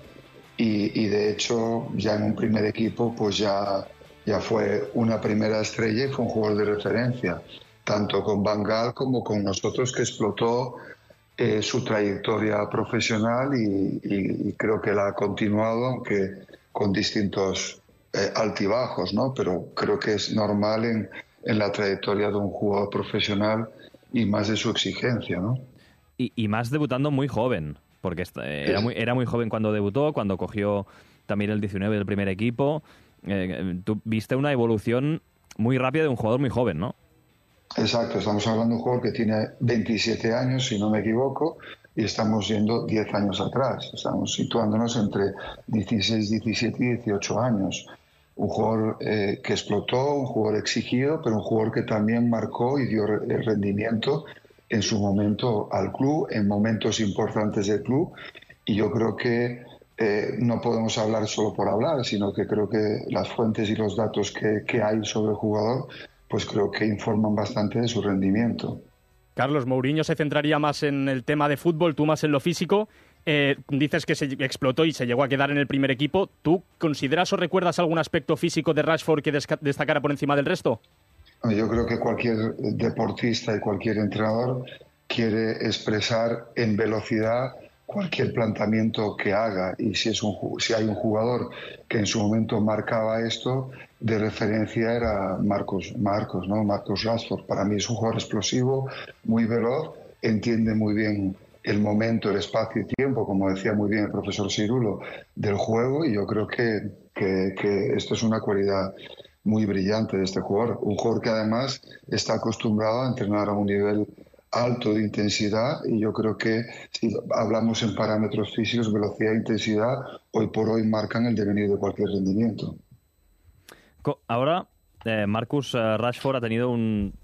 y, y de hecho ya en un primer equipo pues ya, ya fue una primera estrella y fue un jugador de referencia, tanto con Van Gaal como con nosotros, que explotó eh, su trayectoria profesional y, y, y creo que la ha continuado, aunque con distintos Eh, altibajos, ¿no? Pero creo que es normal en, en la trayectoria de un jugador profesional y más de su exigencia, ¿no? Y, y más debutando muy joven, porque era muy, era muy joven cuando debutó, cuando cogió también el diecinueve del primer equipo. Eh, tú viste una evolución muy rápida de un jugador muy joven, ¿no? Exacto, estamos hablando de un jugador que tiene veintisiete años, si no me equivoco, y estamos yendo diez años atrás. Estamos situándonos entre dieciséis, diecisiete y dieciocho años. Un jugador eh, que explotó, un jugador exigido, pero un jugador que también marcó y dio re rendimiento en su momento al club, en momentos importantes del club. Y yo creo que eh, no podemos hablar solo por hablar, sino que creo que las fuentes y los datos que, que hay sobre el jugador, pues creo que informan bastante de su rendimiento. Carlos, Mourinho se centraría más en el tema de fútbol, tú más en lo físico. Eh, dices que se explotó y se llegó a quedar en el primer equipo. ¿Tú consideras o recuerdas algún aspecto físico de Rashford que destacara por encima del resto? Yo creo que cualquier deportista y cualquier entrenador quiere expresar en velocidad cualquier planteamiento que haga, y si, es un, si hay un jugador que en su momento marcaba esto, de referencia era Marcus, Marcus, ¿no? Marcus Rashford. Para mí es un jugador explosivo, muy veloz, entiende muy bien el momento, el espacio y tiempo, como decía muy bien el profesor Cirulo, del juego, y yo creo que, que, que esto es una cualidad muy brillante de este jugador. Un jugador que además está acostumbrado a entrenar a un nivel alto de intensidad, y yo creo que si hablamos en parámetros físicos, velocidad e intensidad, hoy por hoy marcan el devenir de cualquier rendimiento. Ahora, eh, Marcus Rashford ha tenido un,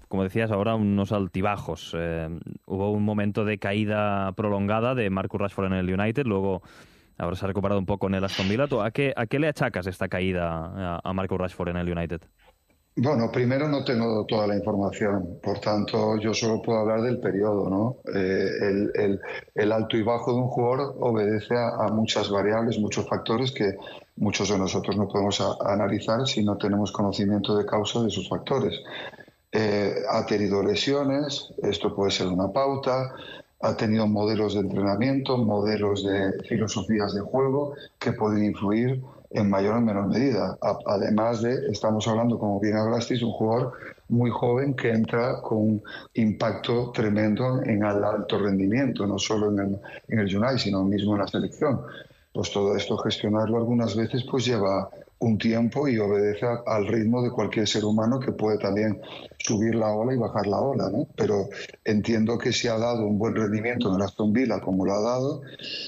como decías ahora, unos altibajos. Eh, hubo un momento de caída prolongada de Marcus Rashford en el United, luego ahora se ha recuperado un poco en el Aston Villa. ¿A qué, a qué le achacas esta caída a, a Marcus Rashford en el United? Bueno, primero no tengo toda la información, por tanto yo solo puedo hablar del periodo, ¿no? Eh, el, el, el alto y bajo de un jugador obedece a, a muchas variables, muchos factores que muchos de nosotros no podemos a, a analizar si no tenemos conocimiento de causa de esos factores. Eh, ha tenido lesiones, esto puede ser una pauta, ha tenido modelos de entrenamiento, modelos de filosofías de juego que pueden influir en mayor o menor medida. Además de, estamos hablando, como bien hablasteis, un jugador muy joven que entra con un impacto tremendo en el alto rendimiento, no solo en el, en el United, sino mismo en la selección. Pues todo esto, gestionarlo algunas veces, pues lleva un tiempo y obedece al ritmo de cualquier ser humano que puede también subir la ola y bajar la ola, ¿no? Pero entiendo que si ha dado un buen rendimiento en el Aston Villa, como lo ha dado,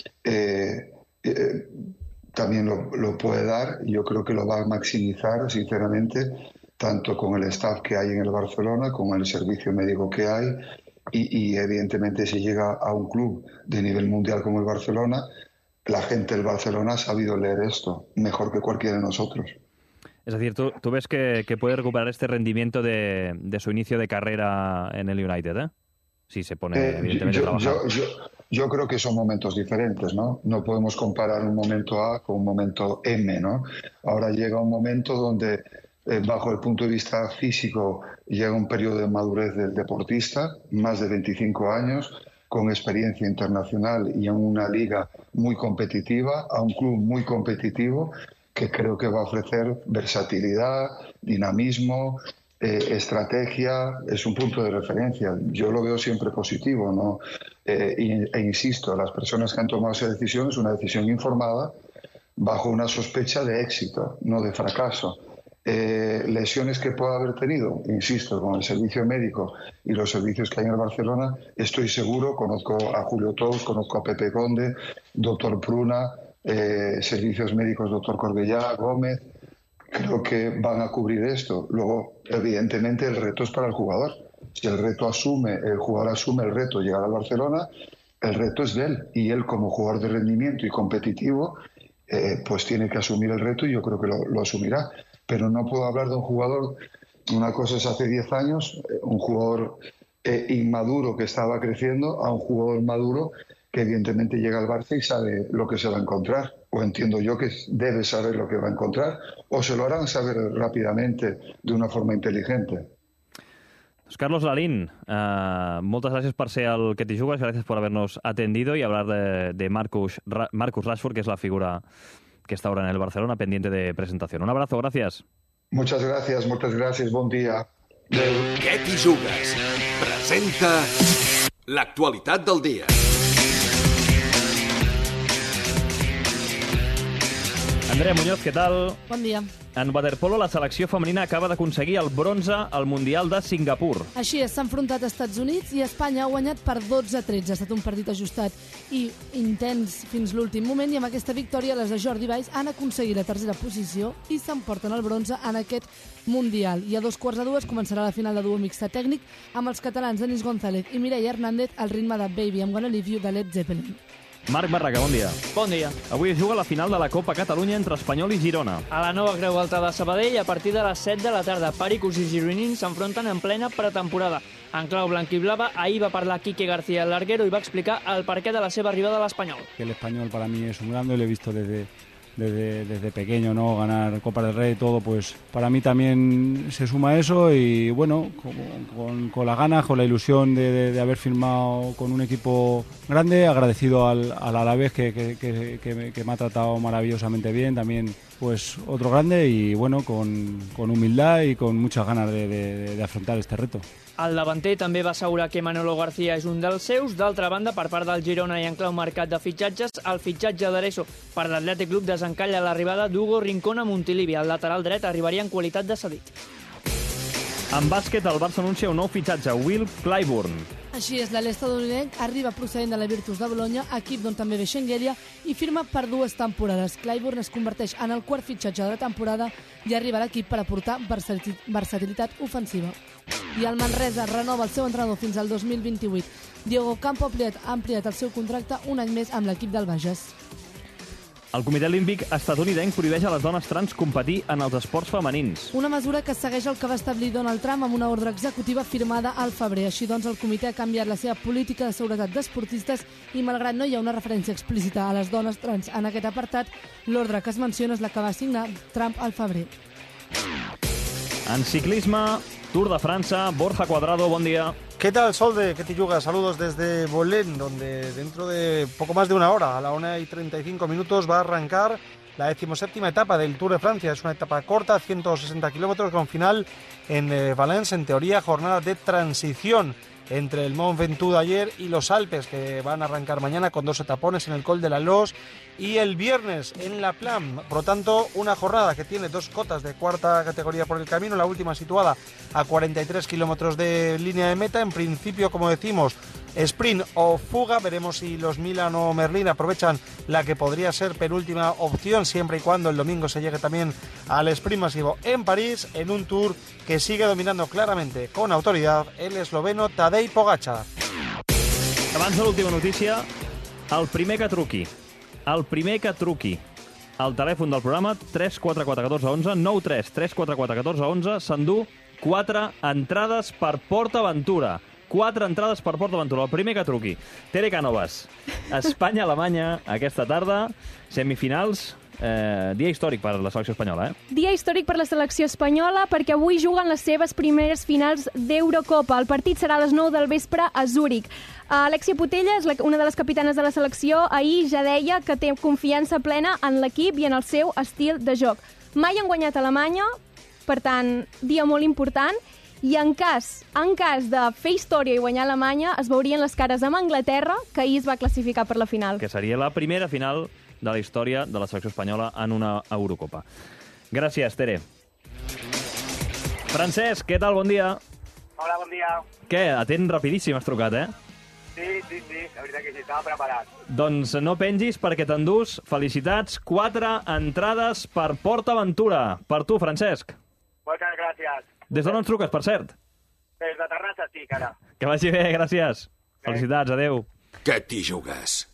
eh, eh, también lo, lo puede dar, y yo creo que lo va a maximizar, sinceramente, tanto con el staff que hay en el Barcelona, con el servicio médico que hay, y, y evidentemente si llega a un club de nivel mundial como el Barcelona, la gente del Barcelona ha sabido leer esto mejor que cualquiera de nosotros. Es decir, ¿tú, tú ves que, que puede recuperar este rendimiento de, de su inicio de carrera en el United, eh? Sí, se pone, eh, evidentemente, yo, a trabajar. Yo, yo, yo creo que son momentos diferentes, ¿no? No podemos comparar un momento A con un momento M, ¿no? Ahora llega un momento donde, eh, bajo el punto de vista físico, llega un periodo de madurez del deportista, más de veinticinco años, con experiencia internacional y en una liga muy competitiva, a un club muy competitivo, que creo que va a ofrecer versatilidad, dinamismo, Eh, estrategia, es un punto de referencia. Yo lo veo siempre positivo, ¿no? Eh, e, e insisto, las personas que han tomado esa decisión es una decisión informada bajo una sospecha de éxito, no de fracaso. Eh, lesiones que pueda haber tenido, insisto, con el servicio médico y los servicios que hay en el Barcelona, estoy seguro, conozco a Julio Tous, conozco a Pepe Conde, doctor Pruna, eh, servicios médicos doctor Corbellá, Gómez. Creo que van a cubrir esto. Luego, evidentemente, el reto es para el jugador. Si el reto asume, el jugador asume el reto de llegar al Barcelona, el reto es de él. Y él, como jugador de rendimiento y competitivo, eh, pues tiene que asumir el reto y yo creo que lo, lo asumirá. Pero no puedo hablar de un jugador, una cosa es hace diez años, un jugador eh, inmaduro que estaba creciendo, a un jugador maduro que evidentemente llega al Barça y sabe lo que se va a encontrar. O entiendo yo que debe saber lo que va a encontrar, o se lo harán saber rápidamente de una forma intel·ligente. Pues Carlos Lalín, uh, moltes gràcies per ser el Que t'hi jugues, gràcies por habernos atendido y hablar de, de Marcus, Ra Marcus Rashford, que es la figura que está ahora en el Barcelona, pendiente de presentación. Un abrazo, gracias. Muchas gracias, muchas gracias, bon dia. Que t'hi jugues? Presenta l'actualitat del dia. Andrea Muñoz, què tal? Bon dia. En waterpolo, la selecció femenina acaba d'aconseguir el bronze al Mundial de Singapur. Així és, s'ha enfrontat a Estats Units i Espanya ha guanyat per dotze a tretze. Ha estat un partit ajustat i intens fins l'últim moment, i amb aquesta victòria les de Jordi Valls han aconseguit la tercera posició i s'emporten el bronze en aquest Mundial. I a dos quarts de dues començarà la final de duo mixta tècnic amb els catalans Denis González i Mireia Hernández al ritme de Baby I'm Gonna Leave You de Led Zeppelin. Marc Barraca, bon dia. Bon dia. Avui es juga la final de la Copa Catalunya entre Espanyol i Girona. A la nova Creu Alta de Sabadell, a partir de les set de la tarda, Pericos i gironins s'enfronten en plena pretemporada. En clau blanquiblava, ahir va parlar Quique García Larguero i va explicar el perquè de la seva arribada a l'Espanyol. El Espanyol para mí es un grande, lo he visto desde... Desde, desde pequeño, ¿no? Ganar Copa del Rey, todo, pues para mí también se suma eso y bueno, con, con, con las ganas, con la ilusión de, de, de haber firmado con un equipo grande, agradecido al, al Alavés que, que, que, que, que me ha tratado maravillosamente bien, también pues otro grande y bueno, con, con humildad y con muchas ganas de, de, de afrontar este reto. El davanter també va assegurar que Manolo García és un dels seus. D'altra banda, per part del Girona i en clau mercat de fitxatges, el fitxatge d'Areso per l'Atlètic Club desencalla l'arribada d'Hugo Rincón a Montilivi. El lateral dret arribaria en qualitat de cedit. En bàsquet, el Barça anuncia un nou fitxatge, Will Clyburn. Així és, l'estadounidenc arriba procedent de la Virtus de Bologna, equip d'on també ve Schengelia, i firma per dues temporades. Clyburn es converteix en el quart fitxatge de la temporada i arriba a l'equip per aportar versatilitat ofensiva. I el Manresa renova el seu entrenador fins al dos mil vint-i-vuit. Diego Campo ha ampliat, ha ampliat el seu contracte un any més amb l'equip del Bages. El Comitè Olímpic estatunidenc prohibeix a les dones trans competir en els esports femenins. Una mesura que segueix el que va establir Donald Trump amb una ordre executiva firmada al febrer. Així doncs, el comitè ha canviat la seva política de seguretat d'esportistes i, malgrat no hi ha una referència explícita a les dones trans en aquest apartat, l'ordre que es menciona és la que va signar Trump al febrer. En ciclisme, Tour de França, Borja Cuadrado, bon dia. ¿Qué tal, Solde? ¿Qué te yuga? Saludos desde Bolén, donde dentro de poco más de una hora, a la una y treinta y cinco minutos, va a arrancar la decimoséptima etapa del Tour de Francia. Es una etapa corta, ciento sesenta kilómetros, con final en eh, Valence. En teoría, jornada de transición entre el Mont Ventoux de ayer y los Alpes, que van a arrancar mañana con dos etapones en el Col de la Loze y el viernes en La Plan. Por lo tanto, una jornada que tiene dos cotas de cuarta categoría por el camino, la última situada a cuarenta y tres kilómetros de línea de meta. En principio, como decimos, sprint o fuga. Veremos si los Milan o Merlin aprovechan la que podría ser penúltima opción, siempre y cuando el domingo se llegue también al sprint masivo en París, en un Tour que sigue dominando claramente con autoridad el esloveno Tadej Pogačar. Abans de l'última notícia, el primer que truqui, el primer que truqui al telèfon del programa tres quatre quatre un quatre onze, nou tres tres quatre quatre un quatre onze, s'endú quatre entrades per PortAventura. Quatre entrades per PortAventura, el primer que truqui. Tere Cánovas, Espanya-Alemanya, aquesta tarda, semifinals, eh, dia històric per la selecció espanyola, eh? Dia històric per la selecció espanyola perquè avui juguen les seves primeres finals d'Eurocopa. El partit serà a les nou del vespre a Zúrich. Alexia Putella és una de les capitanes de la selecció. Ahir ja deia que té confiança plena en l'equip i en el seu estil de joc. Mai han guanyat a Alemanya, per tant, dia molt important. I en cas, en cas de fer història i guanyar Alemanya, es veurien les cares amb Anglaterra, que ahir es va classificar per la final. Que seria la primera final de la història de la selecció espanyola en una Eurocopa. Gràcies, Tere. Francesc, què tal? Bon dia. Hola, bon dia. Què? Atent rapidíssim, has trucat, eh? Sí, sí, sí, la veritat que sí, estava preparat. Doncs no pengis perquè t'endús, felicitats, quatre entrades per PortAventura. Per tu, Francesc. Moltes gràcies. Des d'on ens truques, per cert? Des de Terrassa, sí, cara. Que vagi bé, gràcies. Felicitats, adeu. Que t'hi jugues?